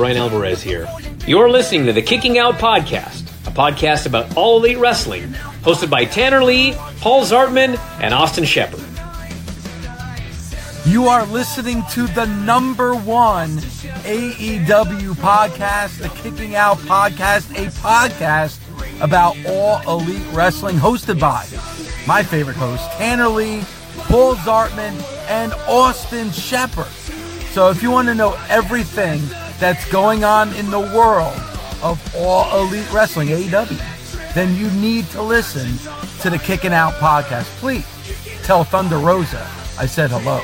Brian Alvarez here. You're listening to the Kicking Out Podcast, a podcast about All Elite Wrestling, hosted by Tanner Lee, Paul Zartman, and Austin Shepard. You are listening to the number one AEW podcast, the Kicking Out Podcast, a podcast about All Elite Wrestling, hosted by my favorite host, Tanner Lee, Paul Zartman, and Austin Shepard. So if you want to know everything that's going on in the world of All Elite Wrestling, AEW, then you need to listen to the Kicking Out Podcast. Please tell Thunder Rosa I said hello.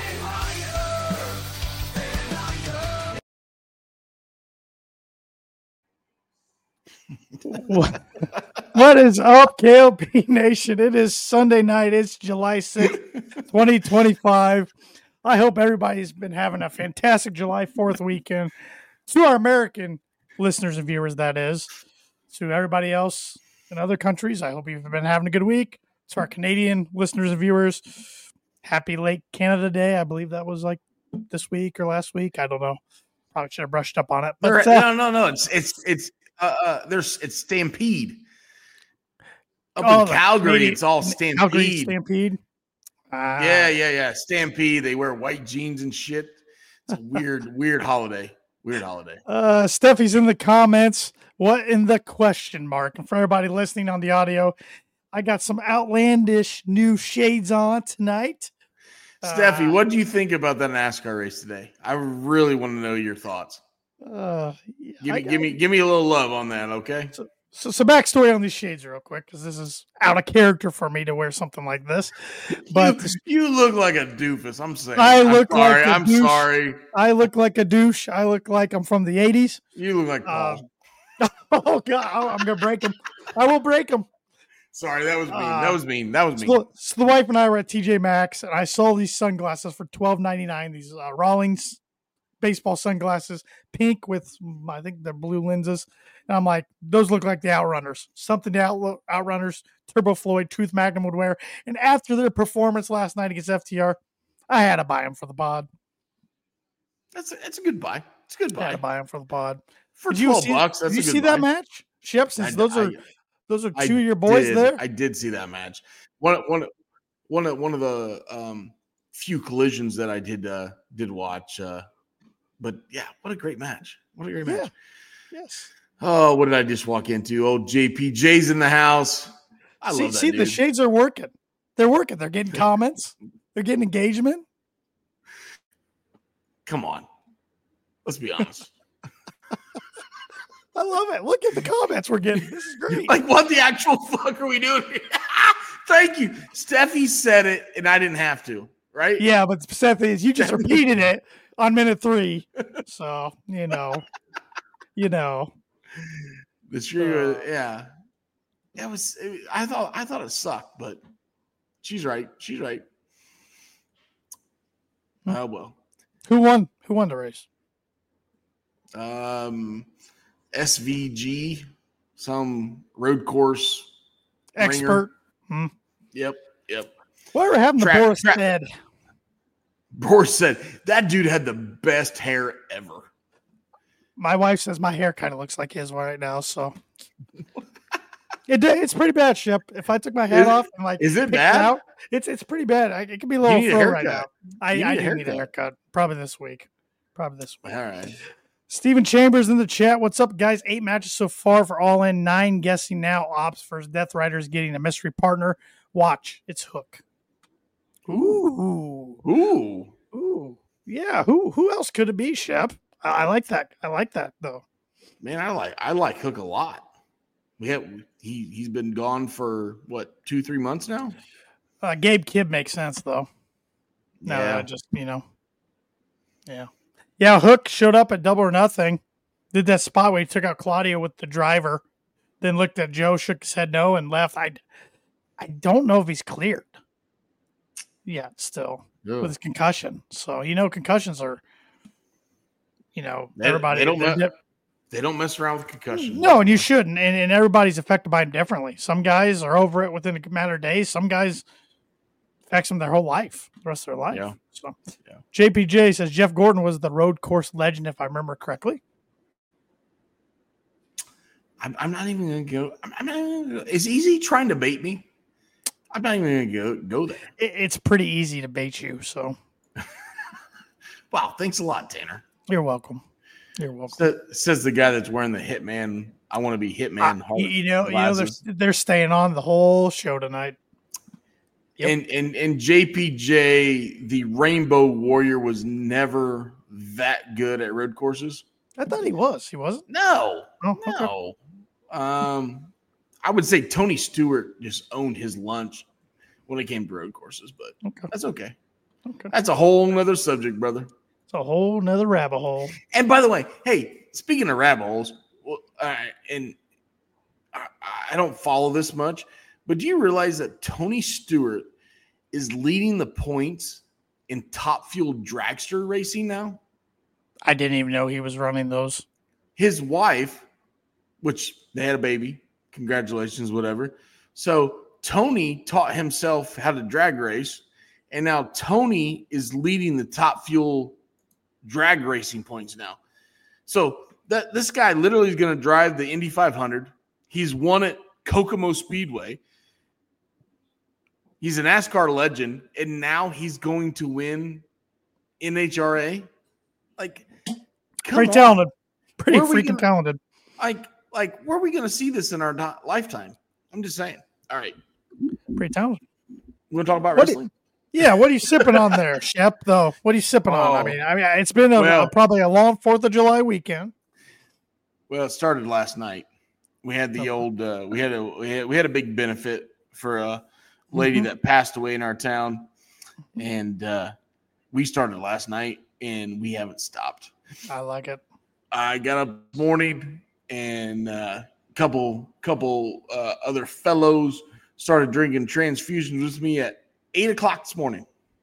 What is up, KLP Nation? It is Sunday night. It's July 6th, 2025. I hope everybody's been having a fantastic July 4th weekend. To our American listeners and viewers, that is. To everybody else in other countries, I hope you've been having a good week. To our Canadian listeners and viewers, happy late Canada Day. I believe that was like this week or last week. I don't know. Probably should have brushed up on it. But no. It's Stampede. Up in Calgary, it's all Stampede. Calgary Stampede. Yeah. Stampede. They wear white jeans and shit. It's a weird holiday. Weird holiday. Steffi's in the comments. What in the question mark? And for everybody listening on the audio, I got some outlandish new shades on tonight. Steffi, what do you think about that NASCAR race today? I really want to know your thoughts. Give me a little love on that, okay? So backstory on these shades real quick, because this is out of character for me to wear something like this. But you look like a doofus. I'm saying. I'm sorry. I look like a douche. I look like I'm from the 80s. You look like Paul. Oh God, I'm gonna break him. I will break him. Sorry, that was mean. That was mean. So the wife and I were at TJ Maxx, and I saw these sunglasses for $12.99. These Rawlings baseball sunglasses, pink with, I think they're blue lenses. And I'm like, those look like the Outrunners. Something the Outrunners, Turbo Floyd, Truth Magnum would wear. And after their performance last night against FTR, I had to buy them for the pod. That's a good buy. It's a good buy. I had to buy them for the pod. For $12, that's a good buy. Did you see that match? Shep, since those are two of your boys there. I did see that match. One of the few collisions that I did watch. But yeah, what a great match. What a great match. Yes. Oh, what did I just walk into? Oh, JPJ's in the house. I love that See, dude. the shades are working. They're working. They're getting comments. They're getting engagement. Come on. Let's be honest. I love it. Look at the comments we're getting. This is great. Like, what the actual fuck are we doing here? Thank you. Steffi said it, and I didn't have to, right? Yeah, but Steffi, you just repeated it on minute 3. So, you know. The true, yeah. I thought it sucked, but she's right. Oh well. Who won the race? SVG, some road course expert. Yep. Why we're having the Boris said? Boris said that dude had the best hair ever. My wife says my hair kind of looks like his right now, so it's pretty bad, Shep. If I took my hat off and is it bad? It's pretty bad. It could be a little fro right now. I do need a haircut. Probably this week. All right. Steven Chambers in the chat. What's up, guys? 8 matches so far for All In. 9 guessing now. Ops versus Death Riders getting a mystery partner. Watch. It's Hook. Ooh. Yeah. Who else could it be, Shep? I like that. Though. Man, I like Hook a lot. He's been gone for what, 2-3 months now? Gabe Kidd makes sense though. No, just yeah. Yeah, Hook showed up at Double or Nothing, did that spot where he took out Claudio with the driver, then looked at Joe, shook his head no, and left. I don't know if he's cleared. Yeah, still with his concussion. So concussions are, everybody they don't mess around with concussions. No, and you shouldn't. And everybody's affected by them differently. Some guys are over it within a matter of days. Some guys affects them their whole life, the rest of their life. Yeah. So, JPJ says Jeff Gordon was the road course legend, if I remember correctly. I'm not even going to go. I'm not even gonna go. Is Easy trying to bait me? I'm not even going to go there. It's pretty easy to bait you, so. Wow, thanks a lot, Tanner. You're welcome. You're welcome. Says the guy that's wearing the Hitman. I want to be Hitman. They're staying on the whole show tonight. Yep. And JPJ, the Rainbow Warrior, was never that good at road courses. I thought he was. He wasn't? No. Oh, no. Okay. I would say Tony Stewart just owned his lunch when it came to road courses, but that's okay. Okay. That's a whole nother subject, brother. It's a whole nother rabbit hole. And by the way, hey, speaking of rabbit holes, and I don't follow this much, but do you realize that Tony Stewart is leading the points in Top Fuel dragster racing now? I didn't even know he was running those. His wife, which they had a baby, congratulations, whatever. So Tony taught himself how to drag race, and now Tony is leading the Top Fuel drag racing points now. So this guy literally is going to drive the Indy 500. He's won at Kokomo Speedway. He's a NASCAR legend, and now he's going to win NHRA. Like, pretty talented, pretty freaking talented. Like, where are we going to see this in our lifetime? I'm just saying. All right, pretty talented. You want to talk about wrestling? What are you sipping on there, Shep? Though, what are you sipping on? I mean, it's been probably a long 4th of July weekend. Well, it started last night. We had the old we had a big benefit for a lady that passed away in our town, and we started last night, and we haven't stopped. I like it. I got up this morning, and a couple other fellows started drinking transfusions with me at 8 o'clock this morning.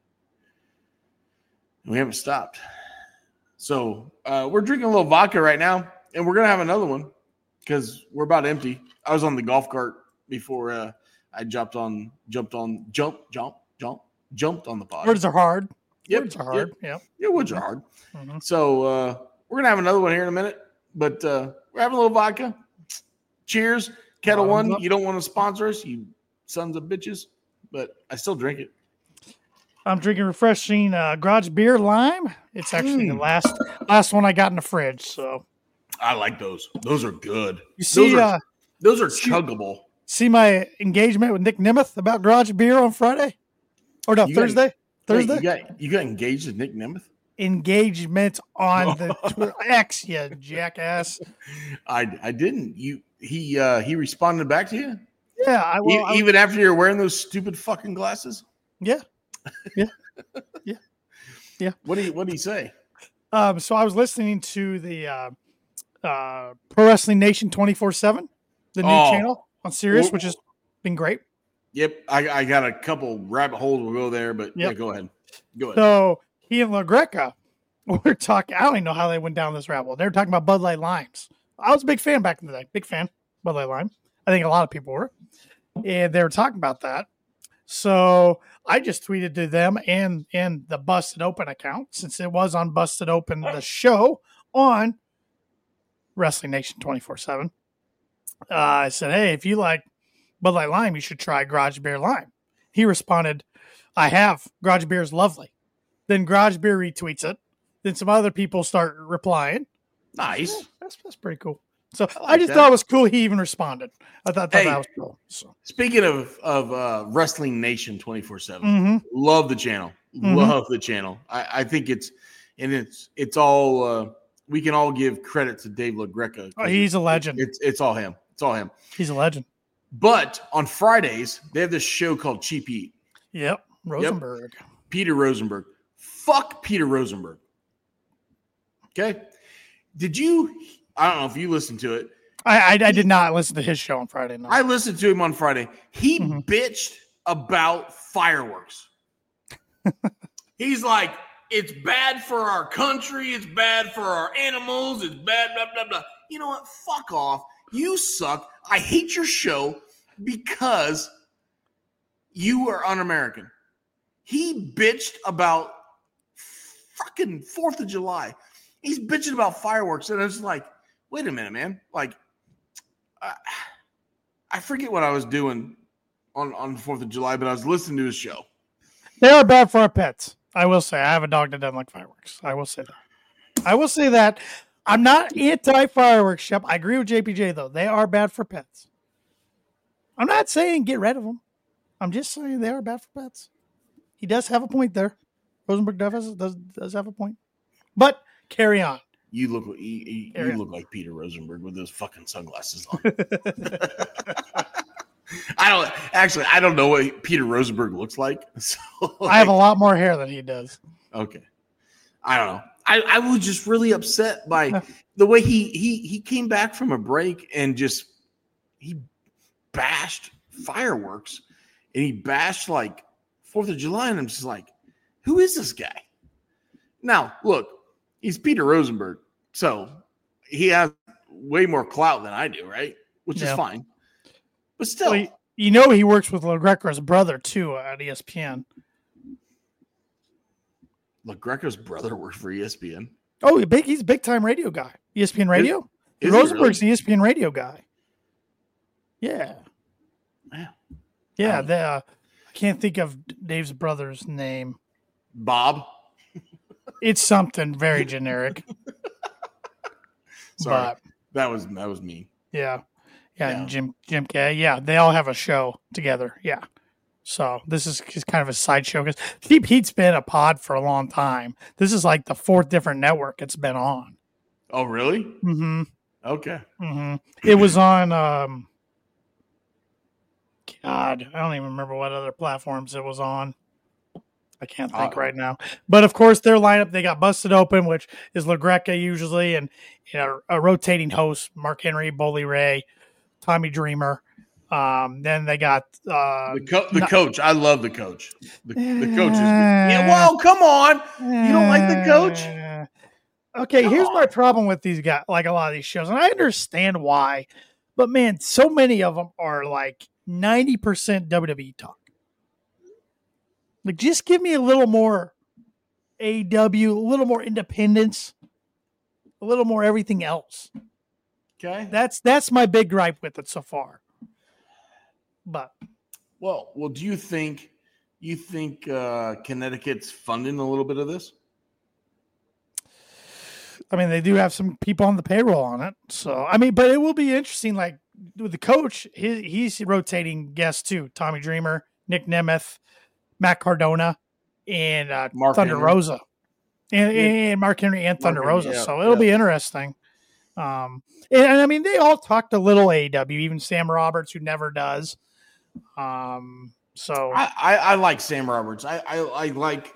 We haven't stopped. So we're drinking a little vodka right now, and we're going to have another one because we're about empty. I was on the golf cart before I jumped on the pod. Words are hard. Yep. Words are hard. Yep. Yeah, words are hard. Mm-hmm. So we're going to have another one here in a minute, but we're having a little vodka. Cheers. Kettle One. You don't want to sponsor us, you sons of bitches, but I still drink it. I'm drinking refreshing Garage Beer Lime. It's actually the last one I got in the fridge. So I like those. Those are good. You see, those are chuggable. See my engagement with Nick Nemeth about Garage Beer on Friday? Or no, Thursday? Thursday? You got engaged with Nick Nemeth? Engagement on the X, you jackass. I didn't. He responded back to you? Yeah. Even after you're wearing those stupid fucking glasses? Yeah. What did he say? So I was listening to the Pro Wrestling Nation 24/7, the new channel on Sirius, which has been great. Yep, I got a couple rabbit holes. We'll go there, but yeah, go ahead. So he and LaGreca were talking. I don't even know how they went down this rabbit hole. They were talking about Bud Light Limes. I was a big fan back in the day. Big fan, Bud Light Lime. I think a lot of people were. And they were talking about that. So I just tweeted to them and the Busted Open account, since it was on Busted Open, the show on Wrestling Nation 24/7. I said, hey, if you like Bud Light Lime, you should try Garage Beer Lime. He responded, I have. Garage Beer is lovely. Then Garage Beer retweets it. Then some other people start replying. Nice. Oh, that's pretty cool. So I just thought it was cool he even responded. I thought that was cool. So. Speaking of Wrestling Nation 24/7, love the channel. Love the channel. I think it's all we can all give credit to Dave LaGreca. Oh, he's a legend. It's all him. It's all him. He's a legend. But on Fridays, they have this show called Cheap Heat. Yep. Rosenberg. Yep. Peter Rosenberg. Fuck Peter Rosenberg. Okay. I don't know if you listened to it. I did not listen to his show on Friday. No. I listened to him on Friday. He bitched about fireworks. He's like, it's bad for our country. It's bad for our animals. It's bad, blah, blah, blah. You know what? Fuck off. You suck. I hate your show because you are un-American. He bitched about fucking 4th of July. He's bitching about fireworks. And I was like, wait a minute, man. Like, I forget what I was doing on the 4th of July, but I was listening to his show. They are bad for our pets. I will say. I have a dog that doesn't like fireworks. I will say that. I'm not anti-fireworks, Shep. I agree with JPJ, though. They are bad for pets. I'm not saying get rid of them. I'm just saying they are bad for pets. He does have a point there. Rosenberg does have a point. But carry on. You look like Peter Rosenberg with those fucking sunglasses on. I don't know what Peter Rosenberg looks like. So, I have a lot more hair than he does. Okay. I don't know. I was just really upset by the way he came back from a break and just he bashed fireworks and he bashed like 4th of July, and I'm just like, who is this guy? Now, look, he's Peter Rosenberg, so he has way more clout than I do, right? Which is fine. But still. Well, you know he works with LaGreca's brother, too, at ESPN. LaGreca's brother works for ESPN? Oh, he's a big-time radio guy. ESPN Radio? Is Rosenberg's really? the ESPN Radio guy. Yeah. Wow. Yeah, I can't think of Dave's brother's name. Bob? It's something very generic. Sorry, but, that was me. Yeah, and Jim K. Yeah, they all have a show together. Yeah. So this is kind of a sideshow because Deep Heat's been a pod for a long time. This is like the 4th different network it's been on. Oh, really? Mm-hmm. Okay. Mm-hmm. It was on, God, I don't even remember what other platforms it was on. I can't think right now. But, of course, their lineup, they got Busted Open, which is LaGreca usually, and a rotating host, Mark Henry, Bully Ray, Tommy Dreamer. Then they got the coach. I love the coach. The coach is well, come on. You don't like the coach? Okay, here's my problem with these guys, like a lot of these shows, and I understand why, but man, so many of them are like 90% WWE talk. Like, just give me a little more AEW, a little more independence, a little more everything else. Okay, that's my big gripe with it so far. But well, do you think Connecticut's funding a little bit of this? I mean, they do have some people on the payroll on it. So, I mean, but it will be interesting. Like with the coach, he's rotating guests too. Tommy Dreamer, Nick Nemeth, Matt Cardona, and Thunder Henry. Rosa. And Mark Henry and Thunder Rosa. Yeah, so it'll be interesting. And I mean, they all talked a little AEW, even Sam Roberts, who never does. So I like Sam Roberts. I like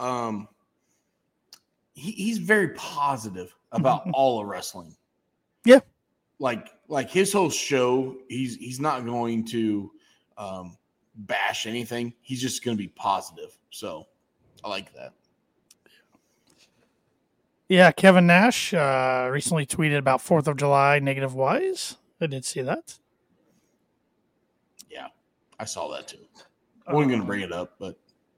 he's very positive about all of wrestling. Yeah. Like his whole show, he's not going to bash anything. He's just going to be positive. So I like that. Yeah, Kevin Nash recently tweeted about 4th of July negative wise. I did see that. Yeah, I saw that too. I wasn't going to bring it up, but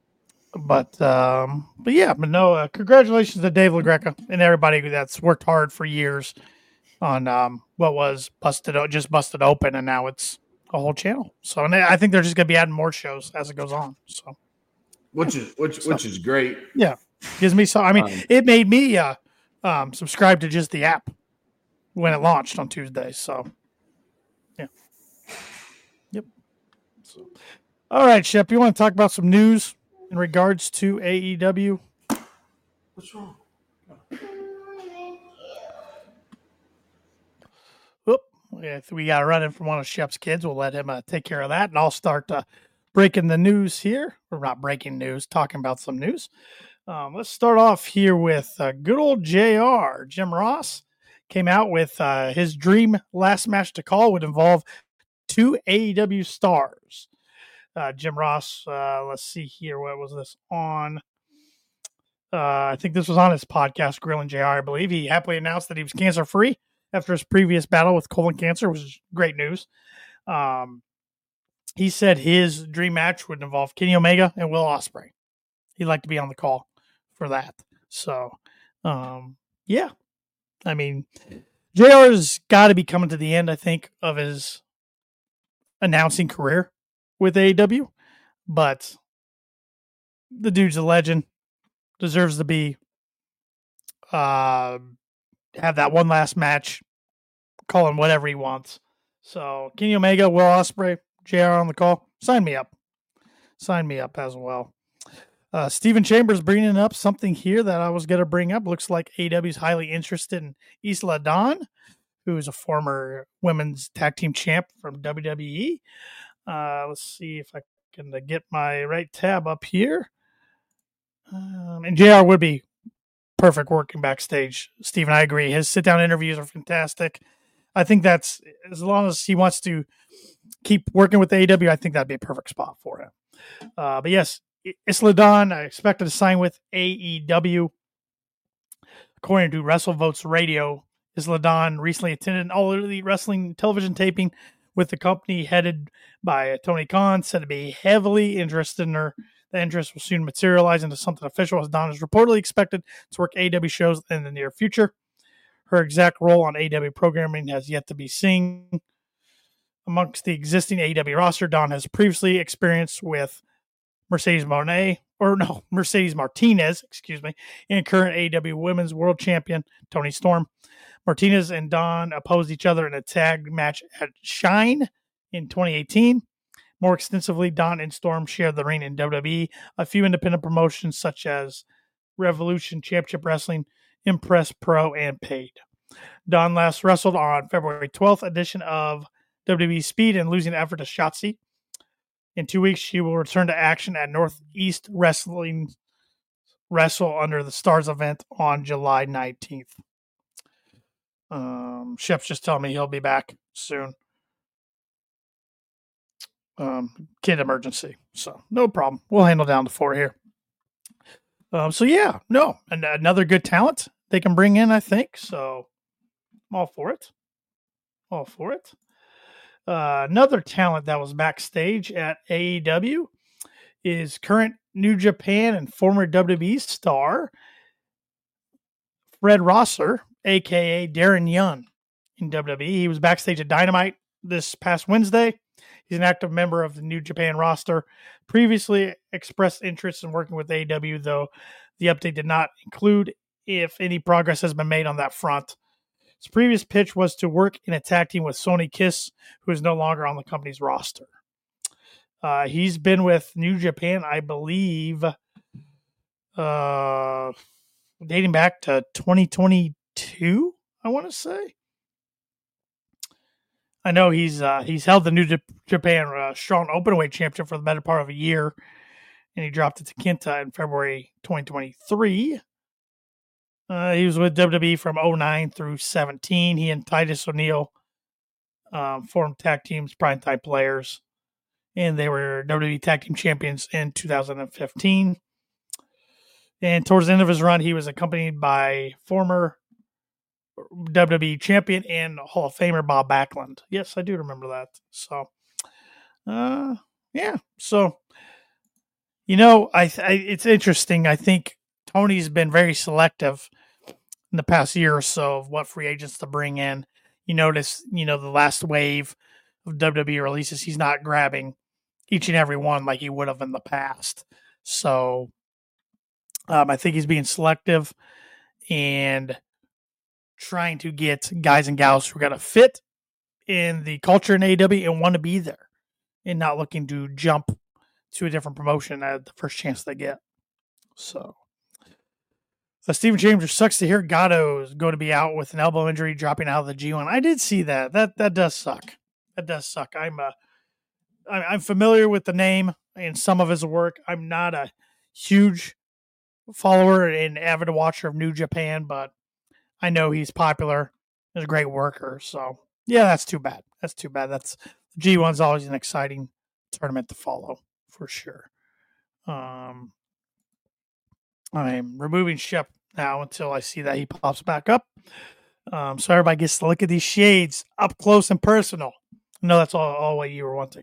no. Congratulations to Dave LaGreca and everybody that's worked hard for years on what was busted open, and now it's a whole channel. So, and I think they're just going to be adding more shows as it goes on. So, which is great. Yeah. Gives me so. I mean, it made me subscribe to just the app when it launched on Tuesday. So, yeah, yep. So, all right, Shep, you want to talk about some news in regards to AEW? What's wrong? Whoop! If we got to run in from one of Shep's kids, we'll let him take care of that, and I'll start breaking the news here. Or not breaking news, talking about some news. Let's start off here with good old JR. Jim Ross came out with his dream last match to call would involve 2 AEW stars. Jim Ross, let's see here. What was this on? I think this was on his podcast, Grilling JR, I believe. He happily announced that he was cancer-free after his previous battle with colon cancer, which is great news. He said his dream match would involve Kenny Omega and Will Ospreay. He'd like to be on the call for that. So, yeah. I mean, JR's got to be coming to the end, I think, of his announcing career with AEW, but the dude's a legend, deserves to be have that one last match, call him whatever he wants. So Kenny Omega, Will Ospreay, JR on the call. Sign me up. Sign me up as well. Stephen Chambers bringing up something here that I was going to bring up. Looks like AEW is highly interested in Isla Dawn, who is a former women's tag team champ from WWE. Let's see if I can get my right tab up here. And JR would be perfect working backstage. Steven, I agree. His sit-down interviews are fantastic. I think that's, as long as he wants to keep working with AEW, I think that'd be a perfect spot for him. But yes, Isla Dawn, I expected to sign with AEW. According to WrestleVotes Radio, Isla Dawn recently attended an All Elite Wrestling television taping with the company headed by Tony Khan, said to be heavily interested in her. The interest will soon materialize into something official, as Dawn is reportedly expected to work AEW shows in the near future. Her exact role on AEW programming has yet to be seen. Amongst the existing AEW roster, Dawn has previously experienced with Mercedes Martinez, and current AEW Women's World Champion Toni Storm. Martinez and Dawn opposed each other in a tag match at Shine in 2018. More extensively, Dawn and Storm shared the ring in WWE, a few independent promotions such as Revolution Championship Wrestling, Impress Pro, and Paid. Dawn last wrestled on February 12th edition of WWE Speed and losing effort to Shotzi. In 2 weeks, she will return to action at Northeast Wrestling Wrestle under the Stars event on July 19th. Shep's just telling me he'll be back soon. Kid emergency. So no problem. We'll handle down the floor here. Another good talent they can bring in, I think. So I'm all for it. Another talent that was backstage at AEW is current New Japan and former WWE star Fred Rosser, a.k.a. Darren Young in WWE. He was backstage at Dynamite this past Wednesday. He's an active member of the New Japan roster. Previously expressed interest in working with AEW, though the update did not include if any progress has been made on that front. His previous pitch was to work in a tag team with Sonny Kiss, who is no longer on the company's roster. He's been with New Japan, I believe, dating back to 2022, I want to say. I know he's held the New Japan Strong Openweight Championship for the better part of a year, and he dropped it to Kenta in February 2023. He was with WWE from 2009 through 2017. He and Titus O'Neil formed tag teams, Primetime Players, and they were WWE Tag Team Champions in 2015. And towards the end of his run, he was accompanied by former WWE Champion and Hall of Famer Bob Backlund. Yes, I do remember that. So, yeah. So, it's interesting. I think Tony's been very selective in the past year or so of what free agents to bring in. You notice, the last wave of WWE releases, he's not grabbing each and every one like he would have in the past. So I think he's being selective and trying to get guys and gals who are going to fit in the culture in AEW and want to be there and not looking to jump to a different promotion at the first chance they get. So Stephen Chambers, sucks to hear Gatto is going to be out with an elbow injury, dropping out of the G1. I did see that. That does suck. That does suck. I'm familiar with the name and some of his work. I'm not a huge follower and avid watcher of New Japan, but I know he's popular. He's a great worker. So yeah, that's too bad. G1's always an exciting tournament to follow for sure. I'm removing Shep now until I see that he pops back up. So everybody gets to look at these shades up close and personal. No, that's all what you were wanting.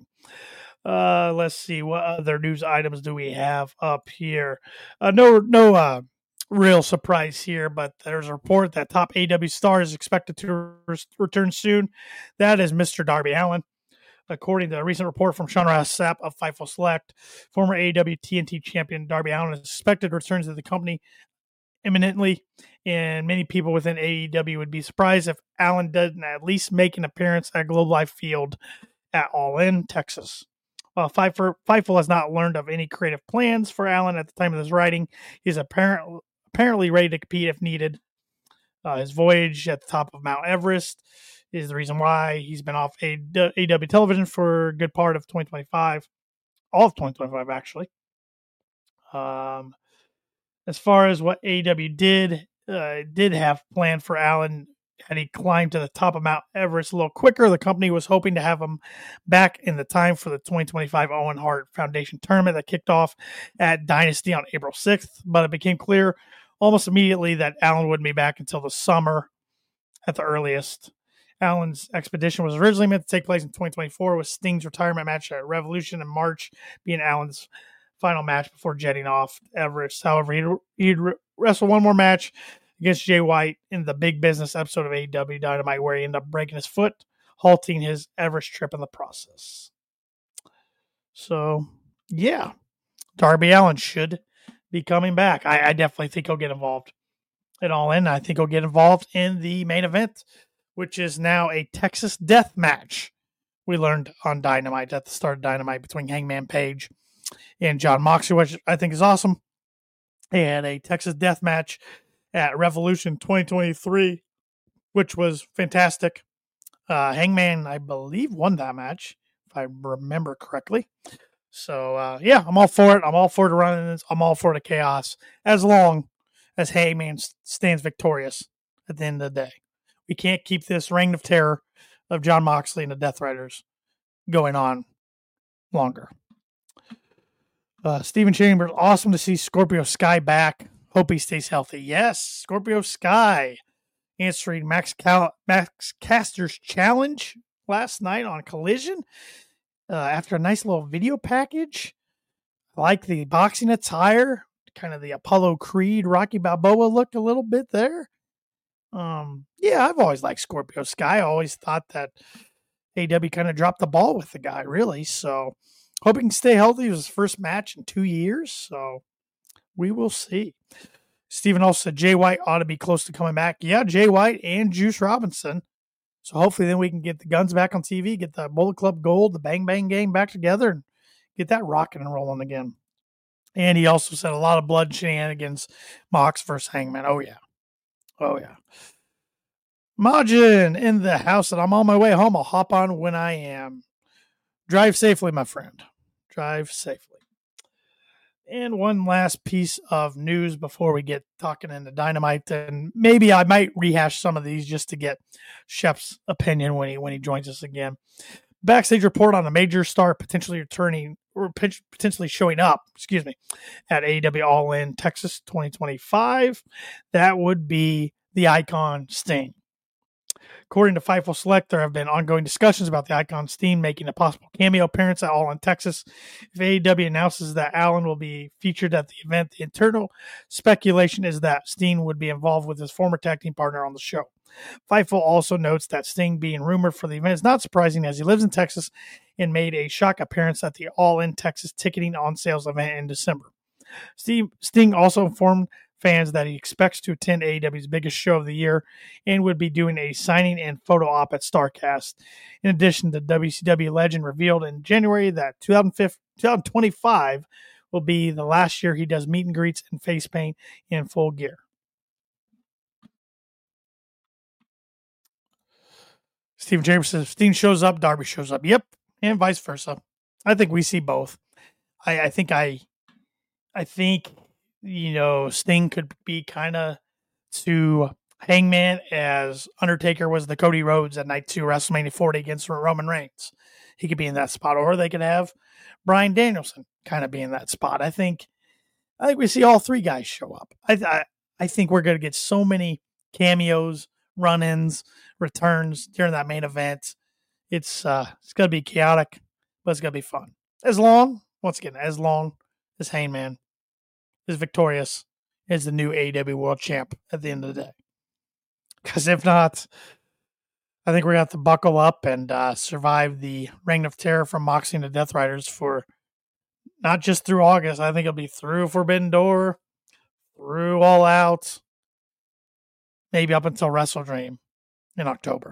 Let's see, what other news items do we have up here? No real surprise here, but there's a report that top AEW star is expected to return soon. That is Mr. Darby Allin. According to a recent report from Sean Ross Sapp of Fightful Select, former AEW TNT champion Darby Allin is expected to return to the company imminently, and many people within AEW would be surprised if Allin doesn't at least make an appearance at Globe Life Field at All In, Texas. While Fightful has not learned of any creative plans for Allin at the time of this writing, he's apparently ready to compete if needed. His voyage at the top of Mount Everest is the reason why he's been off AEW television for a good part of 2025. All of 2025, actually. As far as what AEW did have planned for Allin, had he climbed to the top of Mount Everest a little quicker, the company was hoping to have him back in the time for the 2025 Owen Hart Foundation tournament that kicked off at Dynasty on April 6th, but it became clear almost immediately that Allin wouldn't be back until the summer at the earliest. Allin's expedition was originally meant to take place in 2024, with Sting's retirement match at Revolution in March being Allin's final match before jetting off Everest. However, he'd wrestle one more match against Jay White in the Big Business episode of AEW Dynamite, where he ended up breaking his foot, halting his Everest trip in the process. So, yeah, Darby Allin should be coming back. I definitely think he'll get involved at All In. I think he'll get involved in the main event, which is now a Texas death match. We learned on Dynamite at the start of Dynamite between Hangman Page and Jon Moxley, which I think is awesome. And a Texas death match at Revolution 2023, which was fantastic. Hangman, I believe, won that match, if I remember correctly. So, yeah, I'm all for it. I'm all for the run-ins. I'm all for the chaos, as long as Hangman stands victorious at the end of the day. We can't keep this reign of terror of Jon Moxley and the Death Riders going on longer. Steven Chambers, awesome to see Scorpio Sky back. Hope he stays healthy. Yes, Scorpio Sky answering Max Caster's challenge last night on Collision after a nice little video package. I like the boxing attire, kind of the Apollo Creed, Rocky Balboa look a little bit there. Yeah, I've always liked Scorpio Sky. I always thought that AEW kind of dropped the ball with the guy, really. So, hoping he can stay healthy. It was his first match in 2 years, so we will see. Steven also said Jay White ought to be close to coming back. Yeah, Jay White and Juice Robinson. So hopefully then we can get the guns back on TV, get the Bullet Club Gold, the Bang Bang Gang back together, and get that rocking and rolling again. And he also said a lot of blood shenanigans, Mox versus Hangman. Oh, yeah. Oh, yeah. Majin in the house, and I'm on my way home. I'll hop on when I am. Drive safely, my friend. Drive safely. And one last piece of news before we get talking into Dynamite, and maybe I might rehash some of these just to get Shep's opinion when he joins us again. Backstage report on a major star potentially returning or potentially showing up, at AEW All In Texas 2025. That would be the Icon Sting. According to Fightful Select, there have been ongoing discussions about the Icon Sting making a possible cameo appearance at All In Texas. If AEW announces that Allin will be featured at the event, the internal speculation is that Sting would be involved with his former tag team partner on the show. Fightful also notes that Sting being rumored for the event is not surprising, as he lives in Texas and made a shock appearance at the All In Texas ticketing on sales event in December. Sting also informed fans that he expects to attend AEW's biggest show of the year and would be doing a signing and photo op at StarCast. In addition, the WCW legend revealed in January that 2025 will be the last year he does meet and greets and face paint in full gear. Steven Chambers says, if Sting shows up, Darby shows up. Yep, and vice versa. I think we see both. I think Sting could be kind of to Hangman as Undertaker was the Cody Rhodes at Night 2 WrestleMania 40 against Roman Reigns. He could be in that spot, or they could have Bryan Danielson kind of be in that spot. I think we see all three guys show up. I think we're going to get so many cameos, run-ins, returns during that main event. It's going to be chaotic, but it's going to be fun. As long as Hangman is victorious is the new AEW World Champ at the end of the day. Because if not, I think we're going to have to buckle up and survive the Reign of Terror from Moxley and the Death Riders for not just through August. I think it'll be through Forbidden Door, through All Out, maybe up until Wrestle Dream in October.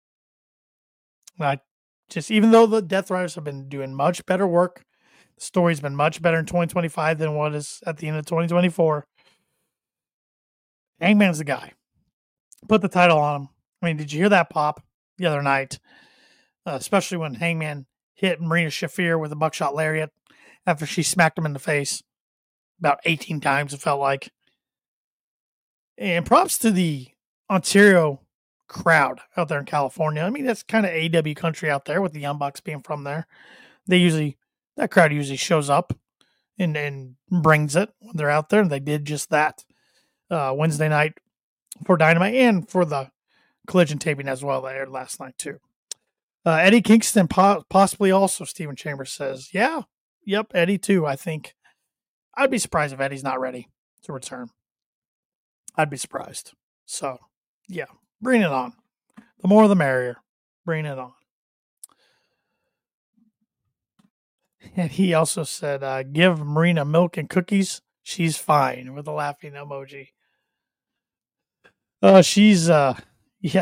Even though the Death Riders have been doing much better work, the story's been much better in 2025 than what is at the end of 2024. Hangman's the guy. Put the title on him. I mean, did you hear that pop the other night? Especially when Hangman hit Marina Shafir with a buckshot lariat after she smacked him in the face about 18 times, it felt like. And props to the Ontario crowd out there in California. I mean, that's kind of AEW country out there with the Young Bucks being from there. That crowd usually shows up and brings it when they're out there, and they did just that Wednesday night for Dynamite and for the Collision taping as well that aired last night too. Eddie Kingston possibly also, Steven Chambers says. Yeah, yep, Eddie too, I think. I'd be surprised if Eddie's not ready to return. I'd be surprised. So, yeah, bring it on. The more the merrier. Bring it on. And he also said, give Marina milk and cookies. She's fine, with a laughing emoji. She's, yeah.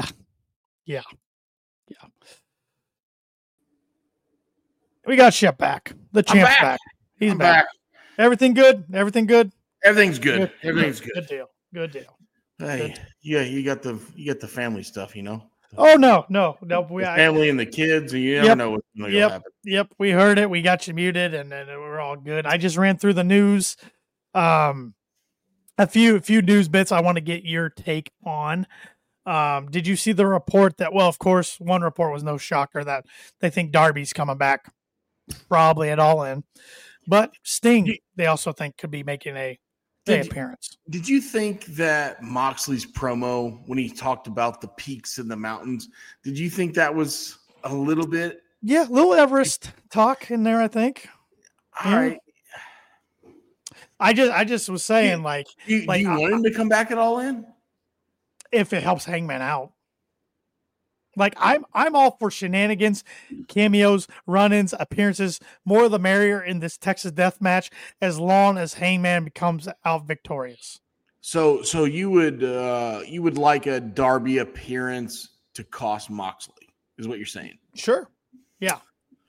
We got Shep back. The champ's back. He's back. Everything good? Everything good? Everything's good. Everything's good. Good deal. Hey, yeah, you got the family stuff, you know. Oh no. Family and the kids, and you never know what's going to happen. Yep, we heard it. We got you muted, and we're all good. I just ran through the news. A few news bits I want to get your take on. Did you see the report that? Well, of course, one report was no shocker that they think Darby's coming back, probably at All In, but Sting they also think could be making a appearance. Did you think that Moxley's promo when he talked about the peaks and the mountains? Did you think that was a little bit? Yeah, a little Everest talk in there. I think. All right. I just was saying, do you want him to come back at All In? If it helps Hangman out. I'm all for shenanigans, cameos, run-ins, appearances, more the merrier in this Texas Death Match, as long as Hangman becomes out victorious. So you would like a Darby appearance to cost Moxley, is what you're saying? Sure. Yeah.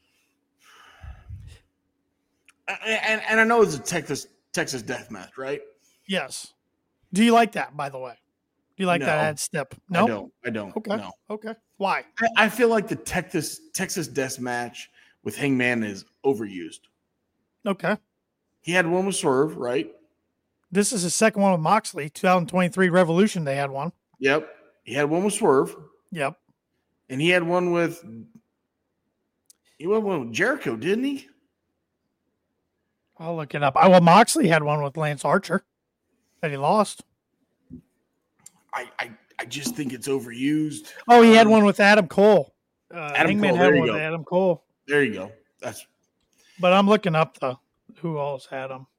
And I know it's a Texas Death Match, right? Yes. Do you like that, by the way? Do you like that ad step? No, I don't. Okay. No. Okay. Why? I feel like the Texas Death Match with Hangman is overused. Okay. He had one with Swerve, right? This is his second one with Moxley. 2023 Revolution, they had one. Yep. He had one with Swerve. Yep. And he had one with Jericho, didn't he? I'll look it up. Well, Moxley had one with Lance Archer that he lost. I just think it's overused. Oh, he had one with Adam Cole. Hangman Cole. Had one with Adam Cole. There you go. But I'm looking up who else had them.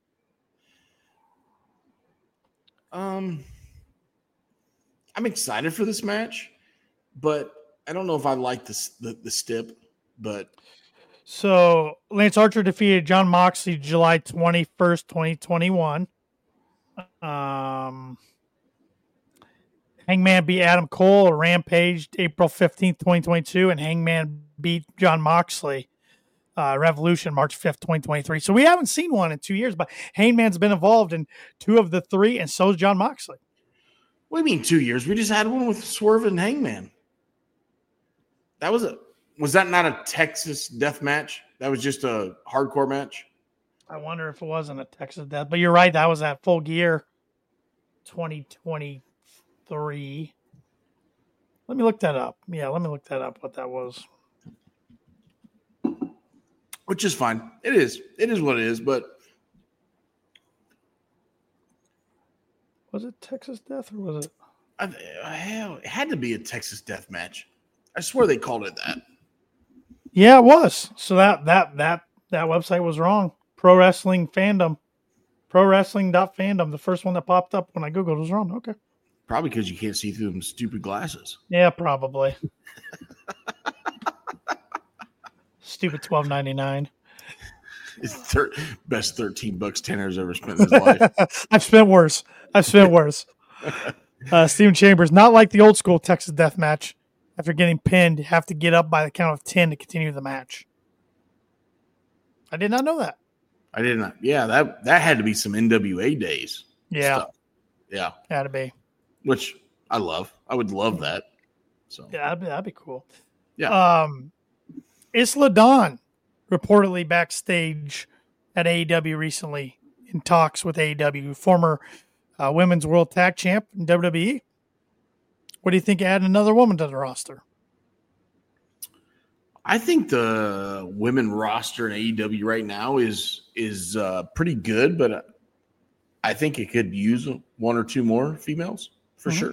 I'm excited for this match, but I don't know if I like the stip. But so Lance Archer defeated John Moxley July 21st, 2021. Hangman beat Adam Cole, Rampage April 15th, 2022, and Hangman beat John Moxley, Revolution March 5th, 2023. So we haven't seen one in 2 years, but Hangman's been involved in two of the three, and so is John Moxley. What do you mean 2 years? We just had one with Swerve and Hangman. Was that not a Texas Death Match? That was just a hardcore match? I wonder if it wasn't a Texas Death, but you're right. That was at Full Gear 2023. Let me look that up. Yeah, let me look that up, what that was. Which is fine. It is what it is, but was it Texas Death or was it? It had to be a Texas Death Match. I swear they called it that. Yeah, it was. So that website was wrong. Pro Wrestling Fandom. ProWrestling.fandom, the first one that popped up when I Googled was wrong. Okay. Probably because you can't see through them stupid glasses. Yeah, probably. Stupid $12.99. It's best $13 Tanner's ever spent in his life. I've spent worse. Steven Chambers, not like the old school Texas death match. After getting pinned, you have to get up by the count of 10 to continue the match. I did not know that. I did not. Yeah, that had to be some NWA days. Yeah. Stuff. Yeah. Had to be. Which I love. I would love that. So Yeah, that'd be cool. yeah. Isla Dawn reportedly backstage at AEW recently in talks with AEW, former Women's World Tag Champ in WWE. What do you think of adding another woman to the roster? I think the women roster in AEW right now is pretty good, but I think it could use one or two more females for sure.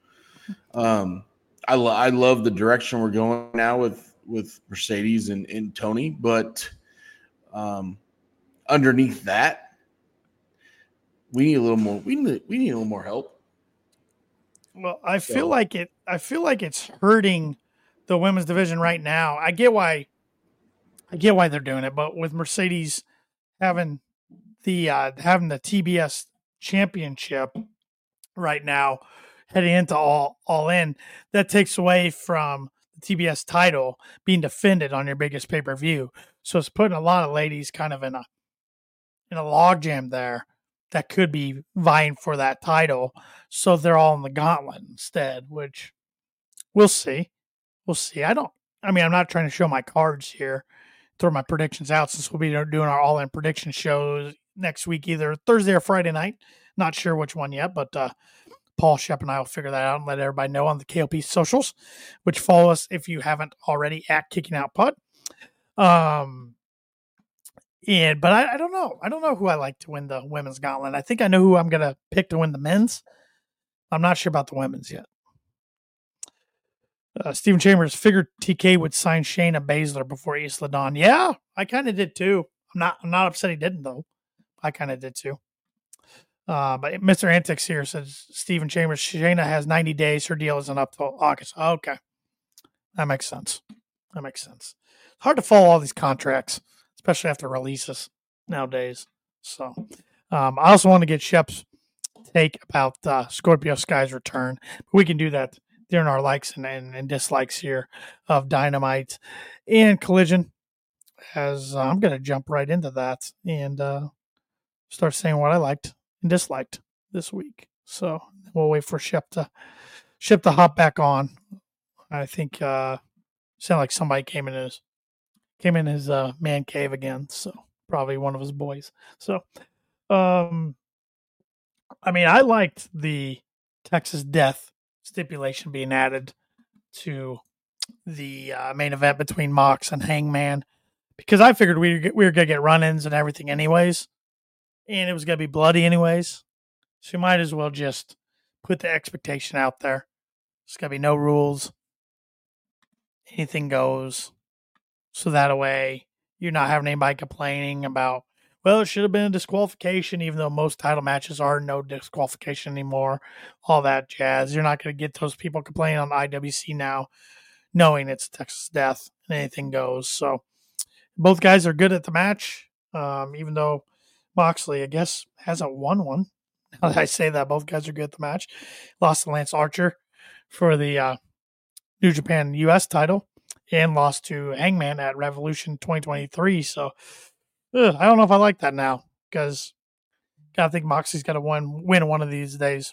I love the direction we're going now with Mercedes and Tony, but underneath that, we need a little more. We need a little more help. Well, I feel like it's hurting the women's division right now. I get why they're doing it, but with Mercedes having the TBS championship right now, heading into all in, that takes away from the TBS title being defended on your biggest pay-per-view. So it's putting a lot of ladies kind of in a logjam there that could be vying for that title. So they're all in the gauntlet instead, which we'll see. I'm not trying to show my cards here, throw my predictions out, since we'll be doing our all-in prediction shows next week, either Thursday or Friday night. Not sure which one yet, but Paul Shep and I will figure that out and let everybody know on the KOP socials, which follow us if you haven't already at Kicking Out Pod. But I don't know. I don't know who I like to win the women's gauntlet. I think I know who I'm going to pick to win the men's. I'm not sure about the women's yet. Steven Chambers figured TK would sign Shayna Baszler before Isla Dawn. Yeah, I kind of did too. I'm not upset he didn't though. I kind of did too. But Mr. Antics here says Steven Chambers, Shayna has 90 days. Her deal isn't up till August. Okay. That makes sense. It's hard to follow all these contracts, especially after releases nowadays. So I also want to get Shep's take about Scorpio Sky's return. We can do that during our likes and dislikes here of Dynamite and Collision, as I'm going to jump right into that and start saying what I liked and disliked this week. So we'll wait for Shep to hop back on. I think sound like somebody came in his man cave again. So probably one of his boys. So, I liked the Texas Death stipulation being added to the main event between Mox and Hangman, because I figured we were going to get run-ins and everything anyways, and it was going to be bloody anyways. So you might as well just put the expectation out there. There's going to be no rules. Anything goes. So that way you're not having anybody complaining about, well, it should have been a disqualification, even though most title matches are no disqualification anymore. All that jazz. You're not going to get those people complaining on IWC now, knowing it's Texas Death and anything goes. So both guys are good at the match, even though Moxley, I guess, hasn't won one. Now that I say that, both guys are good at the match. Lost to Lance Archer for the New Japan US title and lost to Hangman at Revolution 2023. So I don't know if I like that now, because I think Moxley's got to win one of these days.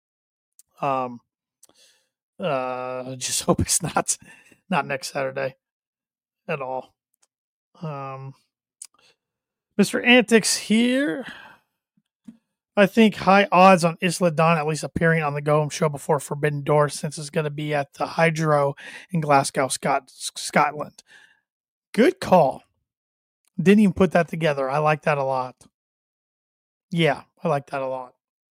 Just hope it's not next Saturday at all. Mr. Antics here. I think high odds on Isla Dawn at least appearing on the Go Home show before Forbidden Door, since it's going to be at the Hydro in Glasgow, Scotland. Good call. Didn't even put that together. I like that a lot. Yeah, I like that a lot.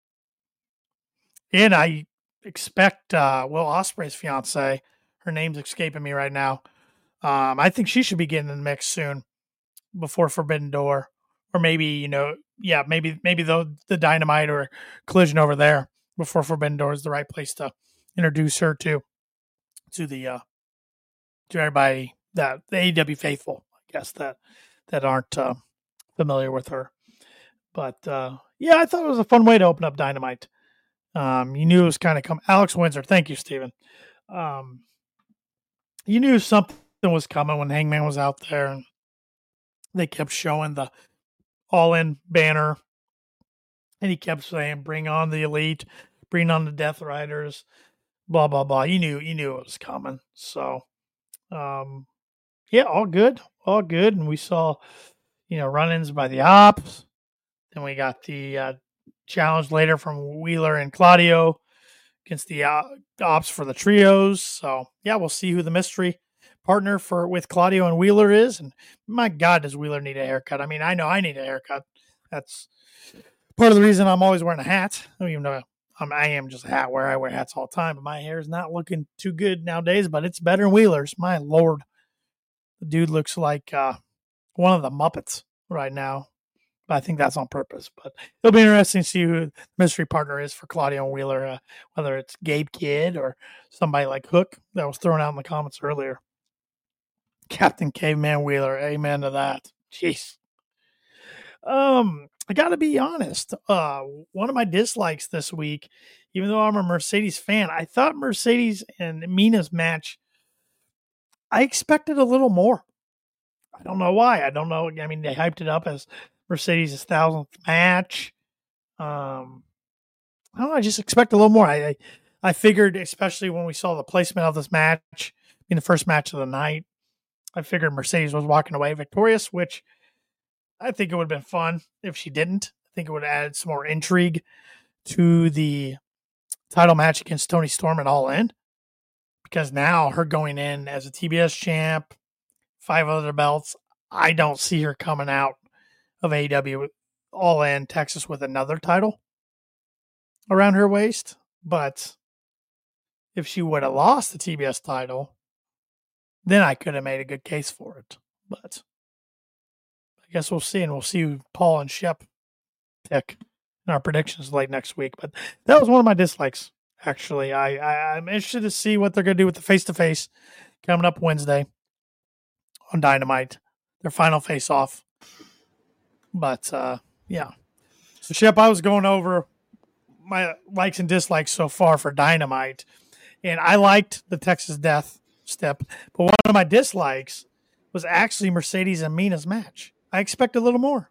And I expect Will Ospreay's fiance, her name's escaping me right now. I think she should be getting in the mix soon before Forbidden Door. Or maybe, yeah, maybe the Dynamite or Collision over there before Forbidden Door is the right place to introduce her to the to everybody that the AEW faithful, I guess that aren't familiar with her. But yeah, I thought it was a fun way to open up Dynamite. You knew it was kind of come. Alex Windsor, thank you, Steven. You knew something was coming when Hangman was out there, and they kept showing the All-In banner, and he kept saying, "Bring on the Elite, bring on the Death Riders," blah blah blah. You knew it was coming. So, yeah, all good, and we saw, run-ins by the Ops. Then we got the challenge later from Wheeler and Claudio against the Ops for the trios. So yeah, we'll see who the mystery partner with Claudio and Wheeler is. And my God, does Wheeler need a haircut? I mean, I know I need a haircut. That's part of the reason I'm always wearing a hat. Even though I am just a hat wearer. I wear hats all the time, but my hair is not looking too good nowadays, but it's better than Wheeler's. My Lord. The dude looks like one of the Muppets right now. But I think that's on purpose. But it'll be interesting to see who the mystery partner is for Claudio and Wheeler, whether it's Gabe Kidd or somebody like Hook that was thrown out in the comments earlier. Captain Caveman Wheeler, amen to that. Jeez. I got to be honest. One of my dislikes this week, even though I'm a Mercedes fan, I thought Mercedes and Mina's match, I expected a little more. I don't know why. I don't know. I mean, they hyped it up as Mercedes' 1,000th match. I don't know. I just expect a little more. I figured, especially when we saw the placement of this match in the first match of the night, I figured Mercedes was walking away victorious, which I think it would have been fun if she didn't. I think it would have added some more intrigue to the title match against Toni Storm at All In. Because now her going in as a TBS champ, 5 other belts, I don't see her coming out of AEW All In Texas with another title around her waist. But if she would have lost the TBS title, then I could have made a good case for it. But I guess we'll see, and we'll see who Paul and Shep pick in our predictions late next week. But that was one of my dislikes, actually. I'm interested to see what they're going to do with the face-to-face coming up Wednesday on Dynamite, their final face-off. But, yeah. So, Shep, I was going over my likes and dislikes so far for Dynamite, and I liked the Texas Death Step, but one of my dislikes was actually Mercedes and Mina's match. I expect a little more.